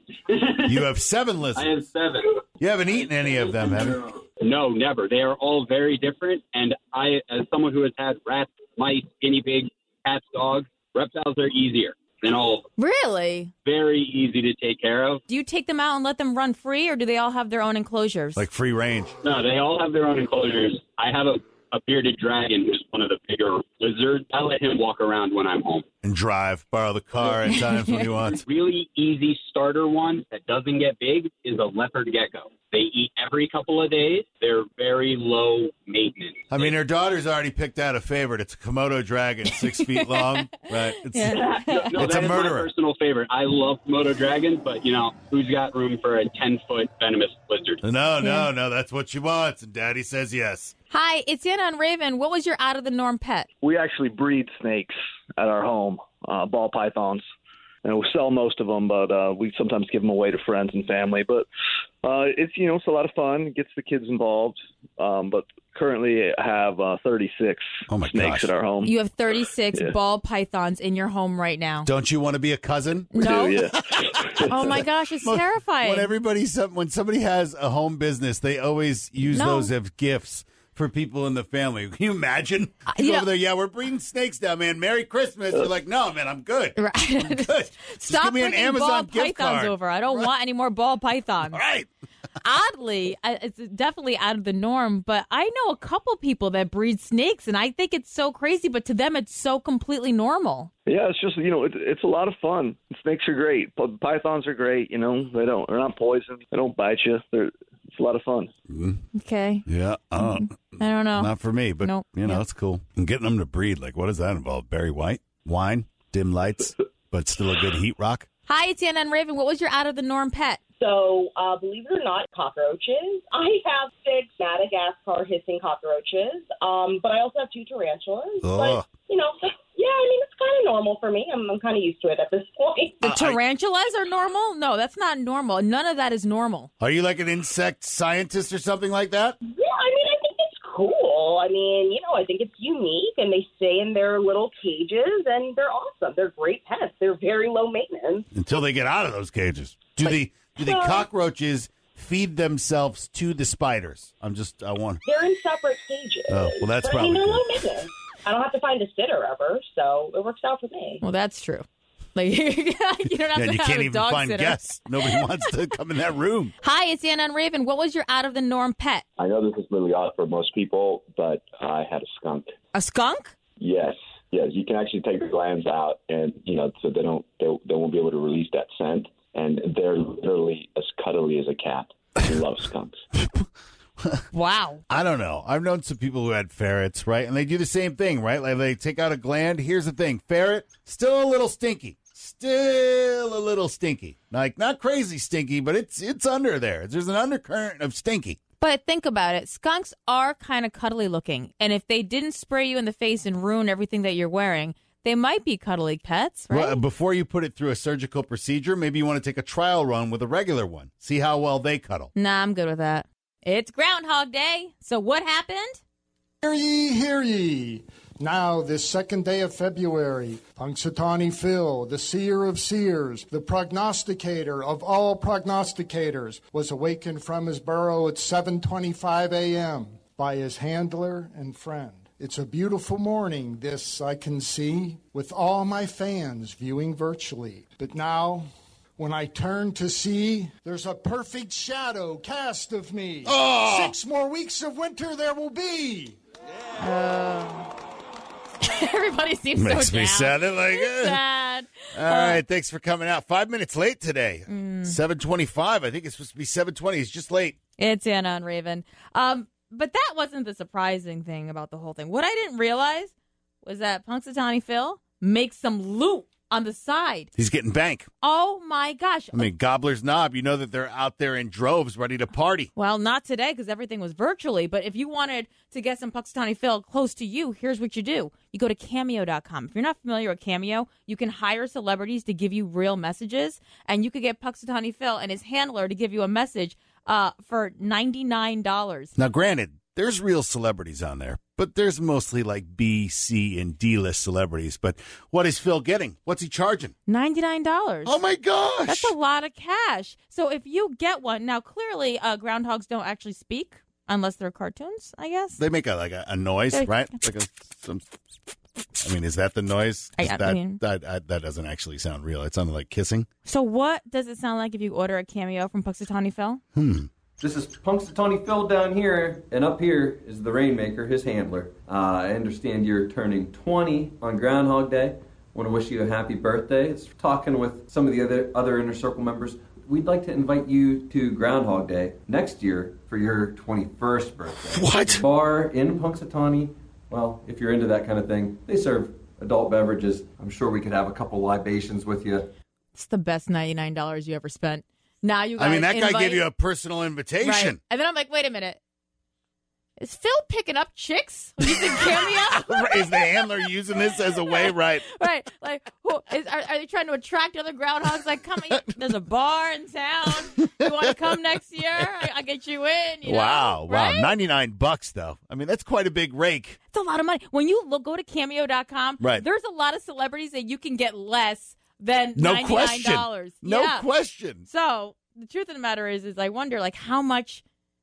[SPEAKER 2] You have 7
[SPEAKER 6] I
[SPEAKER 2] lizards.
[SPEAKER 6] have 7.
[SPEAKER 2] You haven't eaten any of them, have you?
[SPEAKER 6] No, never. They are all very different. And I, as someone who has had rats, mice, guinea pigs, cats, dogs, reptiles are easier than all of them.
[SPEAKER 1] Really?
[SPEAKER 6] Very easy to take care of.
[SPEAKER 1] Do you take them out and let them run free, or do they all have their own enclosures?
[SPEAKER 2] Like free range.
[SPEAKER 6] No, they all have their own enclosures. I have a bearded dragon who's one of the bigger lizards. I let him walk around when I'm home.
[SPEAKER 2] And drive, borrow the car at times when he wants.
[SPEAKER 6] Really easy starter one that doesn't get big is a leopard gecko. They eat every couple of days. They're very low maintenance.
[SPEAKER 2] I mean, her daughter's already picked out a favorite. It's a Komodo dragon, 6 feet long. Right? It's,
[SPEAKER 1] Yeah.
[SPEAKER 6] No,
[SPEAKER 2] It's
[SPEAKER 6] that
[SPEAKER 2] a
[SPEAKER 6] is
[SPEAKER 2] murderer.
[SPEAKER 6] my personal favorite. I love Komodo dragons, but, who's got room for a 10-foot venomous lizard?
[SPEAKER 2] No, that's what she wants. And Daddy says yes.
[SPEAKER 1] Hi, it's Anna and Raven. What was your out-of-the-norm pet?
[SPEAKER 7] We actually breed snakes at our home, ball pythons. And we sell most of them, but we sometimes give them away to friends and family. But it's a lot of fun. It gets the kids involved. But currently I have 36 snakes
[SPEAKER 2] gosh.
[SPEAKER 7] at our home.
[SPEAKER 1] You have 36
[SPEAKER 7] Yeah.
[SPEAKER 1] ball pythons in your home right now.
[SPEAKER 2] Don't you want to be a cousin?
[SPEAKER 1] No?
[SPEAKER 7] Yeah.
[SPEAKER 1] Oh, my gosh, it's terrifying.
[SPEAKER 2] When somebody has a home business, they always use
[SPEAKER 1] No.
[SPEAKER 2] those as gifts for people in the family. Can you imagine? You go over there, yeah, we're breeding snakes now, man. Merry Christmas. They're like, no, man, I'm good.
[SPEAKER 1] Right.
[SPEAKER 2] I'm good. Just
[SPEAKER 1] Stop
[SPEAKER 2] give me an
[SPEAKER 1] bringing
[SPEAKER 2] Amazon
[SPEAKER 1] ball
[SPEAKER 2] gift
[SPEAKER 1] pythons
[SPEAKER 2] card.
[SPEAKER 1] over. I don't want any more ball pythons.
[SPEAKER 2] Right.
[SPEAKER 1] Oddly, it's definitely out of the norm, but I know a couple people that breed snakes, and I think it's so crazy, but to them, it's so completely normal.
[SPEAKER 7] Yeah, it's just it's a lot of fun. Snakes are great. Pythons are great. They're not poison. They don't bite you. It's a lot of fun.
[SPEAKER 1] Okay.
[SPEAKER 2] Yeah.
[SPEAKER 1] I don't know.
[SPEAKER 2] Not for me, but,
[SPEAKER 1] Nope.
[SPEAKER 2] it's cool. And getting them to breed, like, what does that involve? Barry White? Wine? Dim lights? But still a good heat rock?
[SPEAKER 1] Hi, it's Anna and Raven. What was your out-of-the-norm pet?
[SPEAKER 8] So, believe it or not, cockroaches. I have 6 Madagascar hissing cockroaches, but I also have 2 tarantulas.
[SPEAKER 2] Ugh.
[SPEAKER 8] But, it's kind of normal for me. I'm kind of used to it at this point.
[SPEAKER 1] The tarantulas are normal? No, that's not normal. None of that is normal.
[SPEAKER 2] Are you like an insect scientist or something like that?
[SPEAKER 8] Yeah, I think it's cool. I think it's unique, and they stay in their little cages, and they're awesome. They're great pets. They're very low maintenance.
[SPEAKER 2] Until they get out of those cages. Do the cockroaches feed themselves to the spiders? I want.
[SPEAKER 8] They're in separate cages.
[SPEAKER 2] Oh, well, that's
[SPEAKER 8] but,
[SPEAKER 2] probably
[SPEAKER 8] they're
[SPEAKER 2] good.
[SPEAKER 8] low maintenance. I don't have to find a sitter ever, so it works out for me.
[SPEAKER 1] Well, that's true. Like you don't have
[SPEAKER 2] And
[SPEAKER 1] to
[SPEAKER 2] you
[SPEAKER 1] have
[SPEAKER 2] can't
[SPEAKER 1] a
[SPEAKER 2] even
[SPEAKER 1] dog
[SPEAKER 2] find
[SPEAKER 1] sitter.
[SPEAKER 2] guests. Nobody wants to come in that room.
[SPEAKER 1] Hi, it's Anna and Raven. What was your out-of-the-norm pet?
[SPEAKER 9] I know this is really odd for most people, but I had a skunk.
[SPEAKER 1] A skunk?
[SPEAKER 9] Yes, you can actually take the glands out, and so they won't be able to release that scent, and they're literally as cuddly as a cat. I love skunks.
[SPEAKER 1] Wow.
[SPEAKER 2] I don't know. I've known some people who had ferrets, right? And they do the same thing, right? Like they take out a gland. Here's the thing. Ferret, still a little stinky. Still a little stinky. Like, not crazy stinky, but it's under there. There's an undercurrent of stinky.
[SPEAKER 1] But think about it. Skunks are kind of cuddly looking. And if they didn't spray you in the face and ruin everything that you're wearing, they might be cuddly pets, right?
[SPEAKER 2] Well, before you put it through a surgical procedure, maybe you want to take a trial run with a regular one. See how well they cuddle.
[SPEAKER 1] Nah, I'm good with that. It's Groundhog Day. So what happened?
[SPEAKER 10] Hear ye, hear ye. Now, this second day of February, Punxsutawney Phil, the seer of seers, the prognosticator of all prognosticators, was awakened from his burrow at 7:25 a.m. by his handler and friend. It's a beautiful morning, this I can see, with all my fans viewing virtually. But now, when I turn to see, there's a perfect shadow cast of me. 6 more weeks of winter there will be.
[SPEAKER 1] Everybody seems
[SPEAKER 2] Makes
[SPEAKER 1] so
[SPEAKER 2] me
[SPEAKER 1] down.
[SPEAKER 2] sad. They're like,
[SPEAKER 1] Sad.
[SPEAKER 2] All right, thanks for coming out. 5 minutes late today. 7:25. I think it's supposed to be 7:20. It's just late.
[SPEAKER 1] It's Anna and Raven. But that wasn't the surprising thing about the whole thing. What I didn't realize was that Punxsutawney Phil makes some loot on the side.
[SPEAKER 2] He's getting bank.
[SPEAKER 1] Oh, my gosh.
[SPEAKER 2] I mean, Gobbler's Knob, you know that they're out there in droves ready to party.
[SPEAKER 1] Well, not today because everything was virtually. But if you wanted to get some Punxsutawney Phil close to you, here's what you do. You go to Cameo.com. If you're not familiar with Cameo, you can hire celebrities to give you real messages. And you could get Punxsutawney Phil and his handler to give you a message for $99.
[SPEAKER 2] Now, granted, there's real celebrities on there, but there's mostly like B, C, and D-list celebrities. But what is Phil getting? What's he charging?
[SPEAKER 1] $99.
[SPEAKER 2] Oh, my gosh.
[SPEAKER 1] That's a lot of cash. So if you get one, now clearly groundhogs don't actually speak unless they're cartoons, I guess.
[SPEAKER 2] They make a noise, right? It's like is that the noise? That doesn't actually sound real. It sounded like kissing.
[SPEAKER 1] So what does it sound like if you order a cameo from Punxsutawney Phil?
[SPEAKER 11] This is Punxsutawney Phil down here, and up here is the Rainmaker, his handler. I understand you're turning 20 on Groundhog Day. Want to wish you a happy birthday. It's talking with some of the other Inner Circle members. We'd like to invite you to Groundhog Day next year for your 21st birthday.
[SPEAKER 2] What?
[SPEAKER 11] Bar in Punxsutawney. Well, if you're into that kind of thing, they serve adult beverages. I'm sure we could have a couple libations with you.
[SPEAKER 1] It's the best $99 you ever spent. Now you guys
[SPEAKER 2] that guy gave you a personal invitation.
[SPEAKER 1] Right. And then I'm like, wait a minute. Is Phil picking up chicks when he's in cameo?
[SPEAKER 2] Is the handler using this as a way? Right.
[SPEAKER 1] Right. Like, are they trying to attract other groundhogs? Like, come, there's a bar in town. You want to come next year? I'll get you in. You know?
[SPEAKER 2] Wow. $99 though. That's quite a big rake.
[SPEAKER 1] It's a lot of money. When you go to cameo.com,
[SPEAKER 2] right,
[SPEAKER 1] there's a lot of celebrities that you can get less than
[SPEAKER 2] no
[SPEAKER 1] $99.
[SPEAKER 2] Question. No question.
[SPEAKER 1] So the truth of the matter is I wonder, how much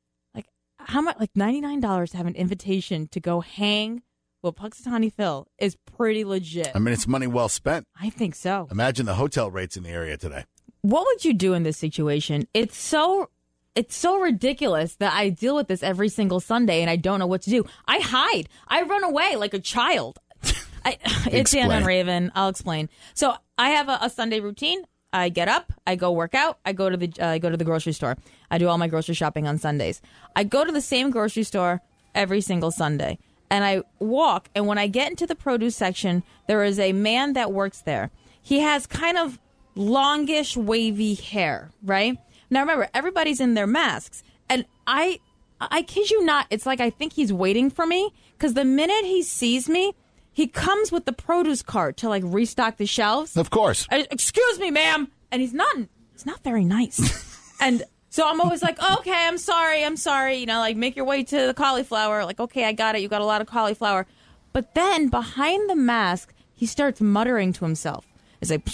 [SPEAKER 1] $99 to have an invitation to go hang with Punxsutawney Phil is pretty legit.
[SPEAKER 2] It's money well spent.
[SPEAKER 1] I think so.
[SPEAKER 2] Imagine the hotel rates in the area today.
[SPEAKER 1] What would you do in this situation? It's so ridiculous that I deal with this every single Sunday and I don't know what to do. I hide. I run away like a child. It's Dan and Raven. I'll explain. So I have a Sunday routine. I get up, I go work out, I go to the grocery store. I do all my grocery shopping on Sundays. I go to the same grocery store every single Sunday, and I walk. And when I get into the produce section, there is a man that works there. He has kind of longish, wavy hair. Right now, remember, everybody's in their masks, and I kid you not, it's like I think he's waiting for me because the minute he sees me, he comes with the produce cart to restock the shelves.
[SPEAKER 2] Of course.
[SPEAKER 1] Excuse me, ma'am. And he's not very nice. And so I'm always like, okay, I'm sorry. Make your way to the cauliflower. Okay, I got it. You got a lot of cauliflower. But then behind the mask, he starts muttering to himself. He's like,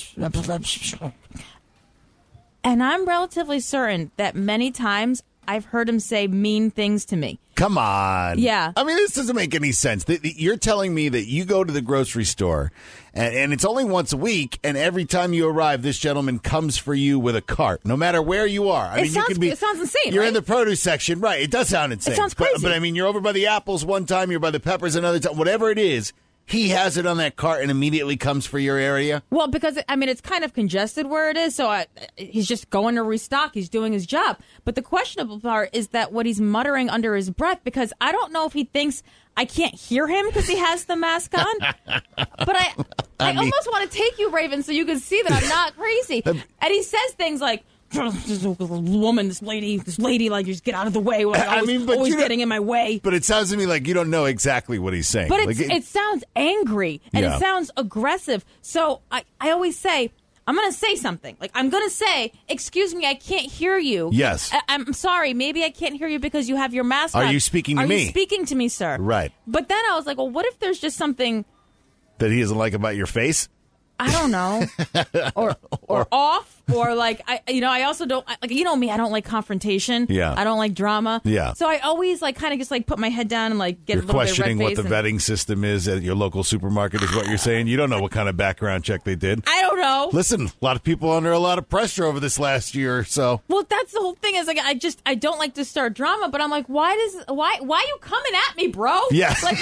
[SPEAKER 1] and I'm relatively certain that many times I've heard him say mean things to me.
[SPEAKER 2] Come on.
[SPEAKER 1] Yeah.
[SPEAKER 2] This doesn't make any sense. You're telling me that you go to the grocery store and it's only once a week, and every time you arrive, this gentleman comes for you with a cart, no matter where you are.
[SPEAKER 1] It sounds insane.
[SPEAKER 2] You're
[SPEAKER 1] right?
[SPEAKER 2] in the produce section. Right. It does sound insane.
[SPEAKER 1] It sounds crazy.
[SPEAKER 2] But you're over by the apples one time, you're by the peppers another time. Whatever it is, he has it on that cart and immediately comes for your area?
[SPEAKER 1] Well, because, it's kind of congested where it is, so he's just going to restock. He's doing his job. But the questionable part is that what he's muttering under his breath, because I don't know if he thinks I can't hear him because he has the mask on. But I almost want to take you, Raven, so you can see that I'm not crazy. And he says things like, this woman, this lady, just get out of the way. Always getting in my way.
[SPEAKER 2] But it sounds to me like you don't know exactly what he's saying.
[SPEAKER 1] But it sounds angry and it sounds aggressive. So I always say, I'm going to say something. I'm going to say, excuse me, I can't hear you.
[SPEAKER 2] Yes.
[SPEAKER 1] I'm sorry. Maybe I can't hear you because you have your mask on.
[SPEAKER 2] Are you speaking to me?
[SPEAKER 1] Are you speaking to me, sir?
[SPEAKER 2] Right.
[SPEAKER 1] But then I was like, well, what if there's just something
[SPEAKER 2] that he doesn't like about your face?
[SPEAKER 1] I don't know. or off. Or I also don't, me, I don't like confrontation.
[SPEAKER 2] Yeah.
[SPEAKER 1] I don't like drama.
[SPEAKER 2] Yeah.
[SPEAKER 1] So I always kind of just put my head down and get
[SPEAKER 2] you're
[SPEAKER 1] a little bit of red face.
[SPEAKER 2] Questioning what the vetting system is at your local supermarket is what you're saying. You don't know what kind of background check they did.
[SPEAKER 1] I don't know.
[SPEAKER 2] Listen, a lot of people under a lot of pressure over this last year or so.
[SPEAKER 1] Well, that's the whole thing is I don't like to start drama, but I'm like, why are you coming at me, bro?
[SPEAKER 2] Yeah.
[SPEAKER 1] What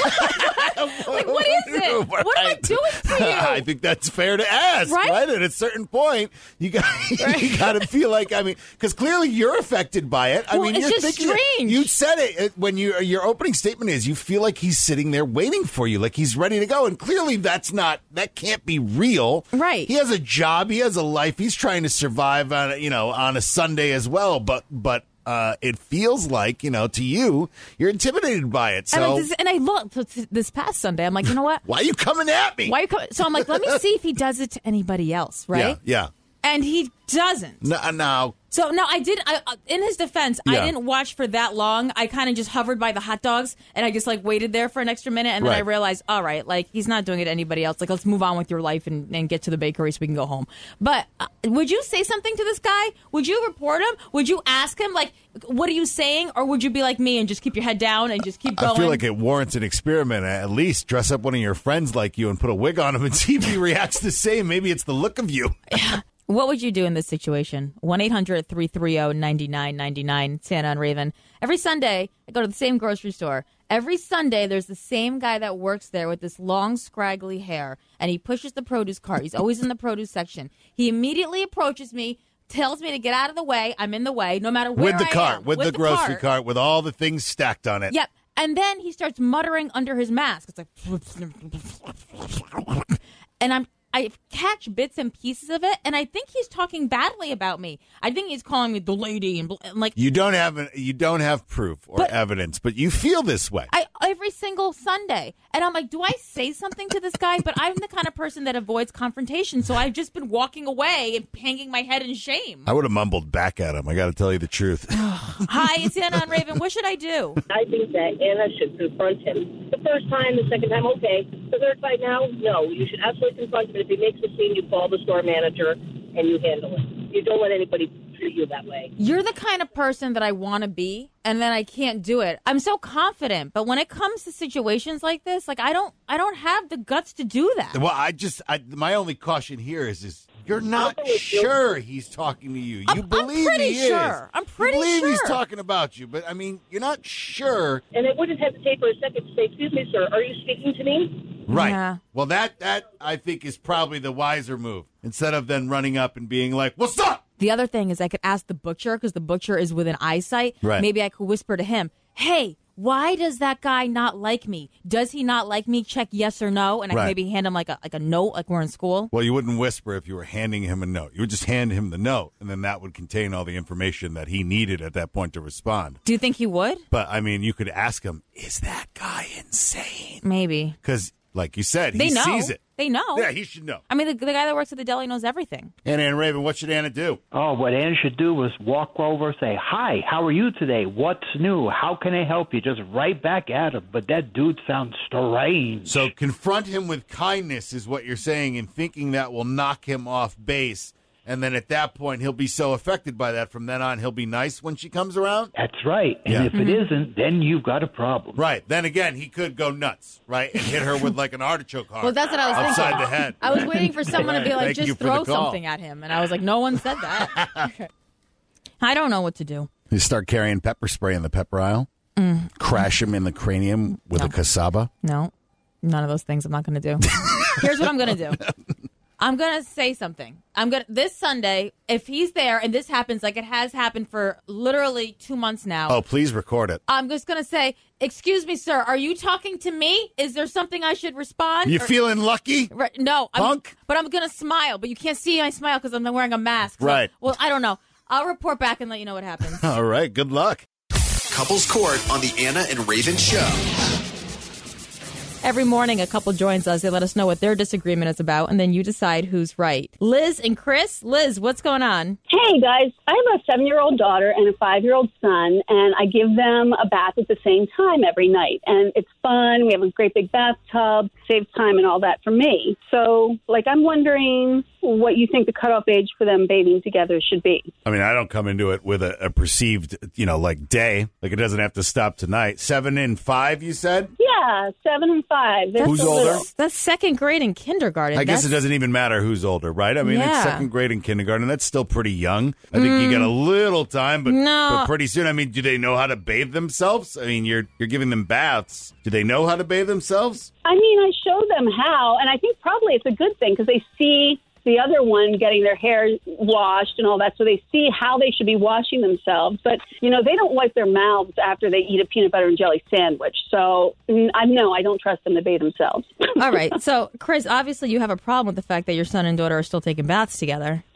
[SPEAKER 1] is it? What am I doing to you?
[SPEAKER 2] I think that's fair to ask, right? At a certain point, you got to feel like, because clearly you're affected by it.
[SPEAKER 1] It's just strange.
[SPEAKER 2] You said it when your opening statement is you feel like he's sitting there waiting for you, like he's ready to go, and clearly that can't be real.
[SPEAKER 1] Right.
[SPEAKER 2] He has a job, he has a life, he's trying to survive on a Sunday as well, but it feels like, to you, you're intimidated by it. So,
[SPEAKER 1] and I looked this past Sunday. I'm like, you know what?
[SPEAKER 2] Why are you coming at me?
[SPEAKER 1] So I'm like, let me see if he does it to anybody else, right?
[SPEAKER 2] Yeah.
[SPEAKER 1] And he doesn't.
[SPEAKER 2] Now,
[SPEAKER 1] So, no, in his defense, I didn't watch for that long. I kind of just hovered by the hot dogs, and I just, waited there for an extra minute, and then I realized, all right, he's not doing it to anybody else. Let's move on with your life and get to the bakery so we can go home. But would you say something to this guy? Would you report him? Would you ask him, what are you saying? Or would you be like me and just keep your head down and just keep going?
[SPEAKER 2] I feel like it warrants an experiment. At least dress up one of your friends like you and put a wig on him and see if he reacts the same. Maybe it's the look of you.
[SPEAKER 1] What would you do in this situation? 1-800-330-9999, Santa and Raven. Every Sunday, I go to the same grocery store. Every Sunday, there's the same guy that works there with this long, scraggly hair, and he pushes the produce cart. He's always in the produce section. He immediately approaches me, tells me to get out of the way. I'm in the way, no matter where I am.
[SPEAKER 2] With the grocery cart, with all the things stacked on it.
[SPEAKER 1] Yep. And then he starts muttering under his mask. It's and I catch bits and pieces of it, and I think he's talking badly about me. I think he's calling me the lady, and
[SPEAKER 2] you don't have proof or evidence, but you feel this way.
[SPEAKER 1] Every single Sunday, and I'm like, do I say something to this guy? But I'm the kind of person that avoids confrontation, so I've just been walking away and hanging my head in shame.
[SPEAKER 2] I would have mumbled back at him. I got to tell you the truth.
[SPEAKER 1] Hi, it's Anna and Raven. What should I do?
[SPEAKER 8] I think that Anna should confront him. The first time, the second time, okay. The third time now, no. You should absolutely confront him. If he makes a scene, you call the store manager and you handle it. You don't let anybody treat you that way.
[SPEAKER 1] You're the kind of person that I want to be, and then I can't do it. I'm so confident, but when it comes to situations like this, I don't have the guts to do that.
[SPEAKER 2] Well, my only caution here is you're not sure he's talking to you. You believe he is.
[SPEAKER 1] I'm pretty sure.
[SPEAKER 2] You believe he's talking about you, but you're not sure.
[SPEAKER 8] And I wouldn't hesitate for a second to say, "Excuse me, sir, are you speaking to me?"
[SPEAKER 2] Right.
[SPEAKER 1] Yeah.
[SPEAKER 2] Well, that I think is probably the wiser move. Instead of then running up and being like, "What's up?"
[SPEAKER 1] The other thing is I could ask the butcher, because the butcher is within eyesight.
[SPEAKER 2] Right.
[SPEAKER 1] Maybe I could whisper to him, "Hey, why does that guy not like me? Does he not like me? Check yes or no." And I could maybe hand him like a note, like we're in school.
[SPEAKER 2] Well, you wouldn't whisper if you were handing him a note. You would just hand him the note, and then that would contain all the information that he needed at that point to respond.
[SPEAKER 1] Do you think he would?
[SPEAKER 2] But, you could ask him, is that guy insane?
[SPEAKER 1] Maybe.
[SPEAKER 2] Because, like you said, he sees it.
[SPEAKER 1] They know.
[SPEAKER 2] Yeah, he should know.
[SPEAKER 1] The guy that works at the deli knows everything.
[SPEAKER 2] Anna and Raven, what should Anna do?
[SPEAKER 12] Oh, what Anna should do was walk over, say, "Hi, how are you today? What's new? How can I help you?" Just right back at him. But that dude sounds strange.
[SPEAKER 2] So confront him with kindness is what you're saying, and thinking that will knock him off base. And then at that point, he'll be so affected by that. From then on, he'll be nice when she comes around?
[SPEAKER 12] That's right. And if it isn't, then you've got a problem.
[SPEAKER 2] Right. Then again, he could go nuts, right? And hit her with an artichoke heart.
[SPEAKER 1] Well, that's what I was thinking.
[SPEAKER 2] Upside the head.
[SPEAKER 1] I was waiting for someone to be like,
[SPEAKER 2] Thank you
[SPEAKER 1] just
[SPEAKER 2] for the
[SPEAKER 1] throw
[SPEAKER 2] call.
[SPEAKER 1] something at him. And I was like, no one said that. I don't know what to do.
[SPEAKER 2] You start carrying pepper spray in the pepper aisle? Crash him in the cranium with a cassava?
[SPEAKER 1] No, none of those things I'm not going to do. Here's what I'm going to do. I'm going to say something. This Sunday, if he's there and this happens like it has happened for literally 2 months now.
[SPEAKER 2] Oh, please record it.
[SPEAKER 1] I'm just going to say, "Excuse me, sir, are you talking to me? Is there something I should respond?"
[SPEAKER 2] You feeling lucky?
[SPEAKER 1] Right, no.
[SPEAKER 2] Punk?
[SPEAKER 1] But I'm going to smile, but you can't see my smile because I'm wearing a mask. So,
[SPEAKER 2] right.
[SPEAKER 1] Well, I don't know. I'll report back and let you know what happens.
[SPEAKER 2] All right. Good luck.
[SPEAKER 13] Couples Court on the Anna and Raven Show.
[SPEAKER 1] Every morning, a couple joins us. They let us know what their disagreement is about, and then you decide who's right. Liz and Chris. Liz, what's going on?
[SPEAKER 14] Hey, guys. I have a 7-year-old daughter and a 5-year-old son, and I give them a bath at the same time every night. And it's fun. We have a great big bathtub, saves time and all that for me. So, I'm wondering what you think the cutoff age for them bathing together should be.
[SPEAKER 2] I don't come into it with a perceived, day. It doesn't have to stop tonight. 7 and 5, you said?
[SPEAKER 14] Yeah, 7 and 5.
[SPEAKER 2] Who's older?
[SPEAKER 1] That's second grade in kindergarten.
[SPEAKER 2] I guess it doesn't even matter who's older, right? It's
[SPEAKER 1] Yeah.
[SPEAKER 2] second grade in kindergarten. That's still pretty young. I think you got a little time, but pretty soon. Do they know how to bathe themselves? You're giving them baths. Do they know how to bathe themselves?
[SPEAKER 14] I show them how, and I think probably it's a good thing because they see the other one getting their hair washed and all that, so they see how they should be washing themselves. But, they don't wipe their mouths after they eat a peanut butter and jelly sandwich. So, I don't trust them to bathe themselves.
[SPEAKER 1] All right. So, Chris, obviously you have a problem with the fact that your son and daughter are still taking baths together.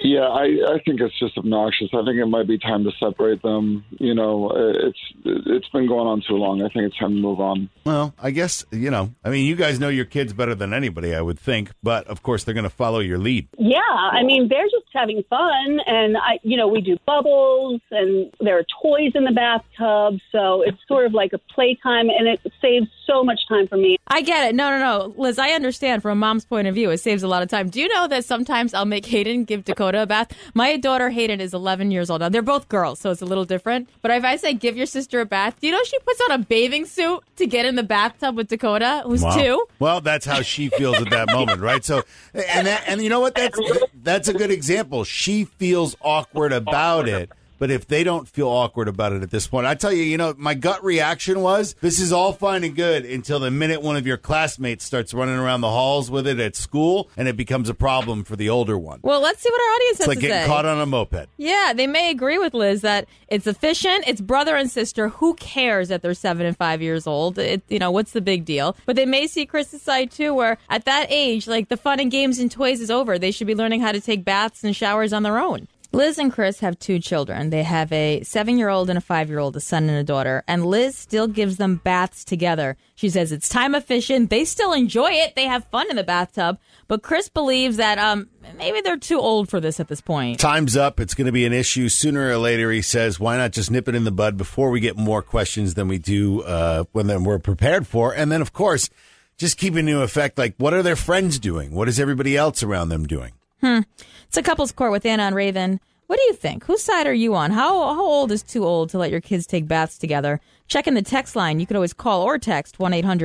[SPEAKER 15] Yeah, I think it's just obnoxious. I think it might be time to separate them. You know, it's been going on too long. I think it's time to move on.
[SPEAKER 2] Well, I guess, you guys know your kids better than anybody, I would think. But, of course, they're going to follow your lead.
[SPEAKER 14] Yeah, I mean, they're just having fun. And, we do bubbles and there are toys in the bathtub. So it's sort of like a playtime and it saves so much time for me.
[SPEAKER 1] I get it. No. Liz, I understand from a mom's point of view. It saves a lot of time. Do you know that sometimes I'll make Hayden give Dakota a bath? My daughter Hayden is 11 years old now. They're both girls, so it's a little different. But if I say give your sister a bath, do you know she puts on a bathing suit to get in the bathtub with Dakota, who's 2?
[SPEAKER 2] Well, that's how she feels at that moment, right? So, and you know what? That's a good example. She feels awkward about it. But if they don't feel awkward about it at this point, I tell you, my gut reaction was, this is all fine and good until the minute one of your classmates starts running around the halls with it at school, and it becomes a problem for the older one.
[SPEAKER 1] Well, let's see what our audience has
[SPEAKER 2] to say. It's like getting caught on a moped.
[SPEAKER 1] Yeah, they may agree with Liz that it's efficient, it's brother and sister. Who cares that they're 7 and 5 years old? What's the big deal? But they may see Chris's side, too, where at that age, like, the fun and games and toys is over. They should be learning how to take baths and showers on their own. Liz and Chris have 2 children. They have a 7-year-old and a 5-year-old, a son and a daughter. And Liz still gives them baths together. She says it's time efficient. They still enjoy it. They have fun in the bathtub. But Chris believes that maybe they're too old for this at this point.
[SPEAKER 2] Time's up. It's going to be an issue sooner or later, he says. Why not just nip it in the bud before we get more questions than we do when we're prepared for? And then, of course, just keep into effect, like, what are their friends doing? What is everybody else around them doing?
[SPEAKER 1] It's a couples court with Anna and Raven. What do you think? Whose side are you on? How old is too old to let your kids take baths together? Check in the text line. You could always call or text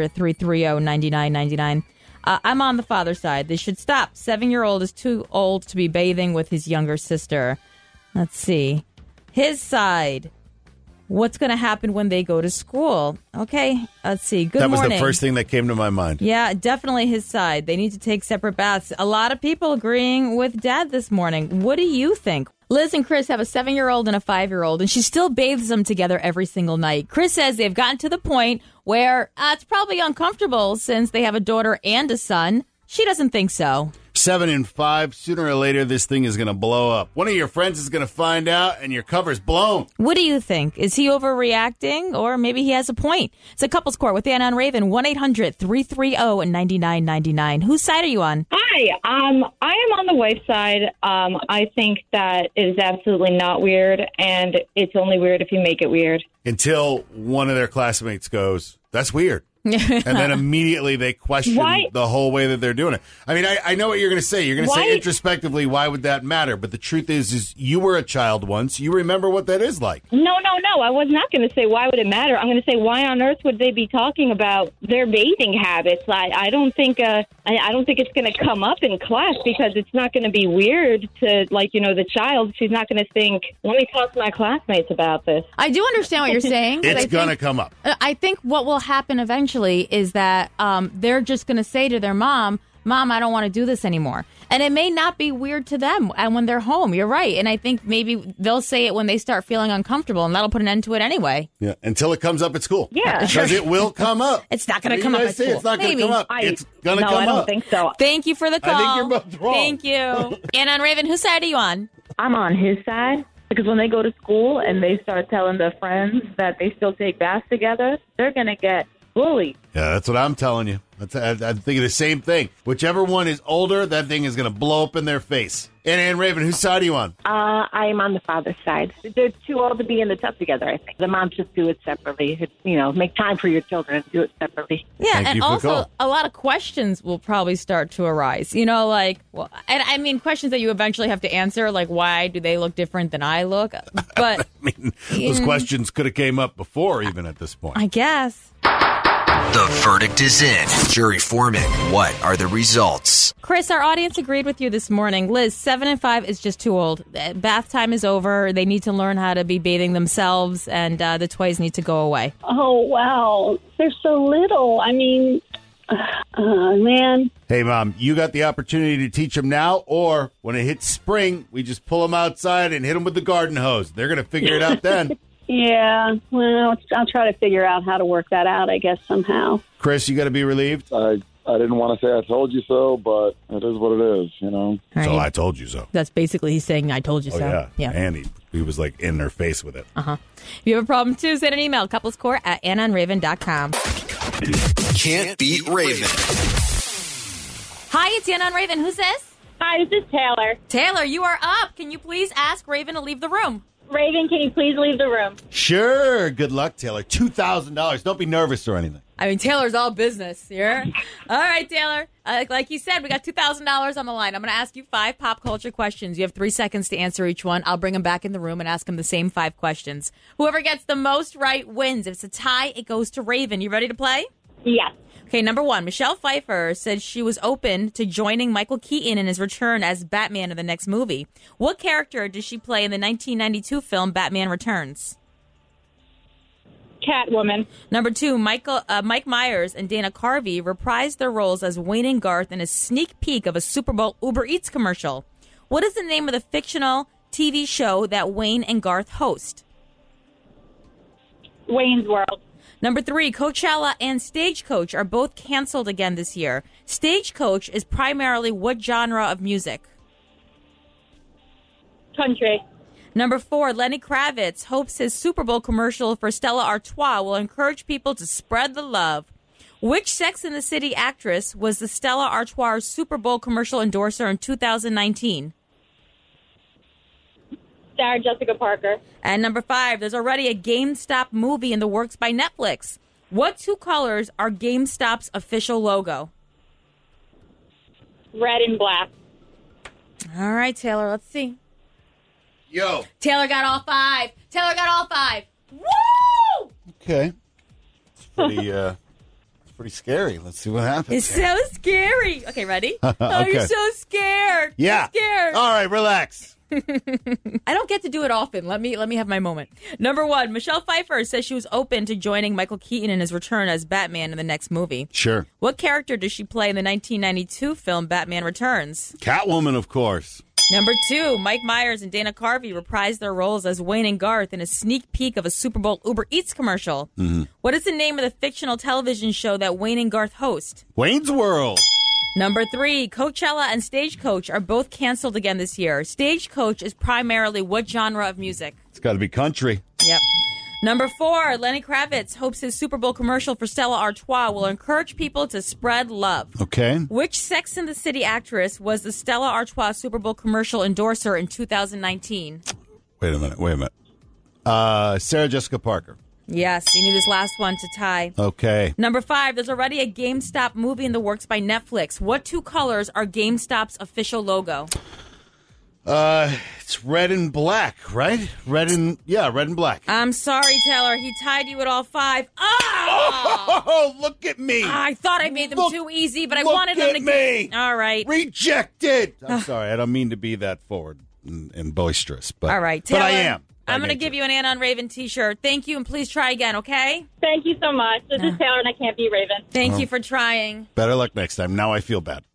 [SPEAKER 1] 1-800-330-9999. I'm on the father's side. They should stop. 7-year-old is too old to be bathing with his younger sister. Let's see. His side. What's going to happen when they go to school? Okay, let's see. Good morning.
[SPEAKER 2] That was the first thing that came to my mind.
[SPEAKER 1] Yeah, definitely his side. They need to take separate baths. A lot of people agreeing with Dad this morning. What do you think? Liz and Chris have a 7-year-old and a 5-year-old, and she still bathes them together every single night. Chris says they've gotten to the point where it's probably uncomfortable since they have a daughter and a son. She doesn't think so.
[SPEAKER 2] 7 and 5, sooner or later, this thing is going to blow up. One of your friends is going to find out, and your cover's blown.
[SPEAKER 1] What do you think? Is he overreacting, or maybe he has a point? It's a couples court with Anna and Raven, 1-800-330-9999. Whose side are you on?
[SPEAKER 16] Hi, I am on the wife's side. I think that it is absolutely not weird, and it's only weird if you make it weird.
[SPEAKER 2] Until one of their classmates goes, that's weird. And then immediately they question the whole way that they're doing it. I mean, I know what you're going to say. You're going to say introspectively, why would that matter? But the truth is you were a child once. You remember what that is like.
[SPEAKER 16] No. I was not going to say why would it matter. I'm going to say why on earth would they be talking about their bathing habits? I don't think it's going to come up in class because it's not going to be weird to the child. She's not going to think, let me talk to my classmates about this.
[SPEAKER 1] I do understand what you're saying.
[SPEAKER 2] It's going to come up.
[SPEAKER 1] I think what will happen eventually is that they're just going to say to their mom, I don't want to do this anymore. And it may not be weird to them and when they're home. You're right. And I think maybe they'll say it when they start feeling uncomfortable, and that'll put an end to it anyway.
[SPEAKER 2] Yeah, until it comes up at school.
[SPEAKER 1] Yeah.
[SPEAKER 2] Because it will come up.
[SPEAKER 1] It's not going to come up at school.
[SPEAKER 2] It's not going to come up. It's going to come up.
[SPEAKER 16] No, I don't think so.
[SPEAKER 1] Thank you for the call.
[SPEAKER 2] I think you're both wrong.
[SPEAKER 1] Thank you. Anna and Raven, whose side are you on?
[SPEAKER 17] I'm on his side. Because when they go to school and they start telling their friends that they still take baths together, they're going to get bullied.
[SPEAKER 2] Yeah, that's what I'm telling you. I'm thinking the same thing. Whichever one is older, that thing is going to blow up in their face. And Raven, whose side are you on?
[SPEAKER 17] I'm on the father's side. They're too old to be in the tub together, I think. The moms just do it separately. Make time for your children. Do it separately.
[SPEAKER 1] Yeah, and also a lot of questions will probably start to arise. Questions that you eventually have to answer, like why do they look different than I look? But
[SPEAKER 2] those questions could have came up before, even at this point.
[SPEAKER 1] I guess.
[SPEAKER 13] The verdict is in. Jury foreman, what are the results?
[SPEAKER 1] Chris, our audience agreed with you this morning. Liz, 7 and 5 is just too old. Bath time is over. They need to learn how to be bathing themselves, and the toys need to go away.
[SPEAKER 14] Oh, wow. They're so little. I mean, man.
[SPEAKER 2] Hey, Mom, you got the opportunity to teach them now, or when it hits spring, we just pull them outside and hit them with the garden hose. They're going to figure it out then.
[SPEAKER 14] Yeah, well, I'll try to figure out how to work that out, I guess, somehow.
[SPEAKER 2] Chris, you got to be relieved?
[SPEAKER 15] I I didn't want to say I told you so, but it is what it is, you know.
[SPEAKER 2] So I told you so.
[SPEAKER 1] That's basically he's saying, I told you so.
[SPEAKER 2] Yeah. And he was like in her face with it.
[SPEAKER 1] Uh-huh. If you have a problem, too, send an email, couplescourt@AnnaandRaven.com.
[SPEAKER 13] Can't beat Raven.
[SPEAKER 1] Hi, it's Anna and Raven. Who's this?
[SPEAKER 18] Hi, this is Taylor.
[SPEAKER 1] Taylor, you are up. Can you please ask Raven to leave the room?
[SPEAKER 18] Raven, can you please leave the room?
[SPEAKER 2] Sure. Good luck, Taylor. $2,000. Don't be nervous or anything.
[SPEAKER 1] I mean, Taylor's all business here. All right, Taylor. Like you said, we got $2,000 on the line. I'm going to ask you 5 pop culture questions. You have 3 seconds to answer each one. I'll bring them back in the room and ask them the same 5 questions. Whoever gets the most right wins. If it's a tie, it goes to Raven. You ready to play?
[SPEAKER 18] Yes.
[SPEAKER 1] Okay, number 1. Michelle Pfeiffer said she was open to joining Michael Keaton in his return as Batman in the next movie. What character did she play in the 1992 film Batman Returns?
[SPEAKER 18] Catwoman.
[SPEAKER 1] Number 2, Mike Myers and Dana Carvey reprised their roles as Wayne and Garth in a sneak peek of a Super Bowl Uber Eats commercial. What is the name of the fictional TV show that Wayne and Garth host?
[SPEAKER 18] Wayne's World.
[SPEAKER 1] Number 3, Coachella and Stagecoach are both canceled again this year. Stagecoach is primarily what genre of music?
[SPEAKER 18] Country.
[SPEAKER 1] Number 4, Lenny Kravitz hopes his Super Bowl commercial for Stella Artois will encourage people to spread the love. Which Sex and the City actress was the Stella Artois Super Bowl commercial endorser in 2019?
[SPEAKER 18] Sarah Jessica Parker.
[SPEAKER 1] And number 5, there's already a GameStop movie in the works by Netflix. What 2 colors are GameStop's official logo?
[SPEAKER 18] Red and black.
[SPEAKER 1] All right, Taylor, let's see.
[SPEAKER 2] Yo.
[SPEAKER 1] Taylor got all 5. Taylor got all 5. Woo!
[SPEAKER 2] Okay. It's pretty scary. Let's see what happens.
[SPEAKER 1] It's so scary. Okay, ready? Oh,
[SPEAKER 2] Okay.
[SPEAKER 1] you're so scared.
[SPEAKER 2] Yeah.
[SPEAKER 1] You're scared.
[SPEAKER 2] All right, relax.
[SPEAKER 1] I don't get to do it often. Let me have my moment. Number 1, Michelle Pfeiffer says she was open to joining Michael Keaton in his return as Batman in the next movie.
[SPEAKER 2] Sure.
[SPEAKER 1] What character does she play in the 1992 film Batman Returns?
[SPEAKER 2] Catwoman, of course.
[SPEAKER 1] Number 2, Mike Myers and Dana Carvey reprised their roles as Wayne and Garth in a sneak peek of a Super Bowl Uber Eats commercial.
[SPEAKER 2] Mm-hmm.
[SPEAKER 1] What is the name of the fictional television show that Wayne and Garth host?
[SPEAKER 2] Wayne's World.
[SPEAKER 1] Number 3, Coachella and Stagecoach are both canceled again this year. Stagecoach is primarily what genre of music?
[SPEAKER 2] It's got to be country.
[SPEAKER 1] Yep. Number 4, Lenny Kravitz hopes his Super Bowl commercial for Stella Artois will encourage people to spread love.
[SPEAKER 2] Okay.
[SPEAKER 1] Which Sex and the City actress was the Stella Artois Super Bowl commercial endorser in 2019?
[SPEAKER 2] Wait a minute. Sarah Jessica Parker.
[SPEAKER 1] Yes, you need this last one to tie.
[SPEAKER 2] Okay.
[SPEAKER 1] Number 5, there's already a GameStop movie in the works by Netflix. What 2 colors are GameStop's official logo?
[SPEAKER 2] It's red and black, right? Red and black.
[SPEAKER 1] I'm sorry, Taylor. He tied you at all 5. Ah!
[SPEAKER 2] Oh, look at me.
[SPEAKER 1] I thought I made them too easy, but I wanted them to
[SPEAKER 2] me.
[SPEAKER 1] All right.
[SPEAKER 2] Rejected. I'm sorry. I don't mean to be that forward and boisterous, but
[SPEAKER 1] all right, Taylor,
[SPEAKER 2] but I am.
[SPEAKER 1] I'm going to give you an Anna and Raven t-shirt. Thank you, and please try again, okay?
[SPEAKER 18] Thank you so much. This is Taylor, and I can't be Raven.
[SPEAKER 1] Thank you for trying.
[SPEAKER 2] Better luck next time. Now I feel bad.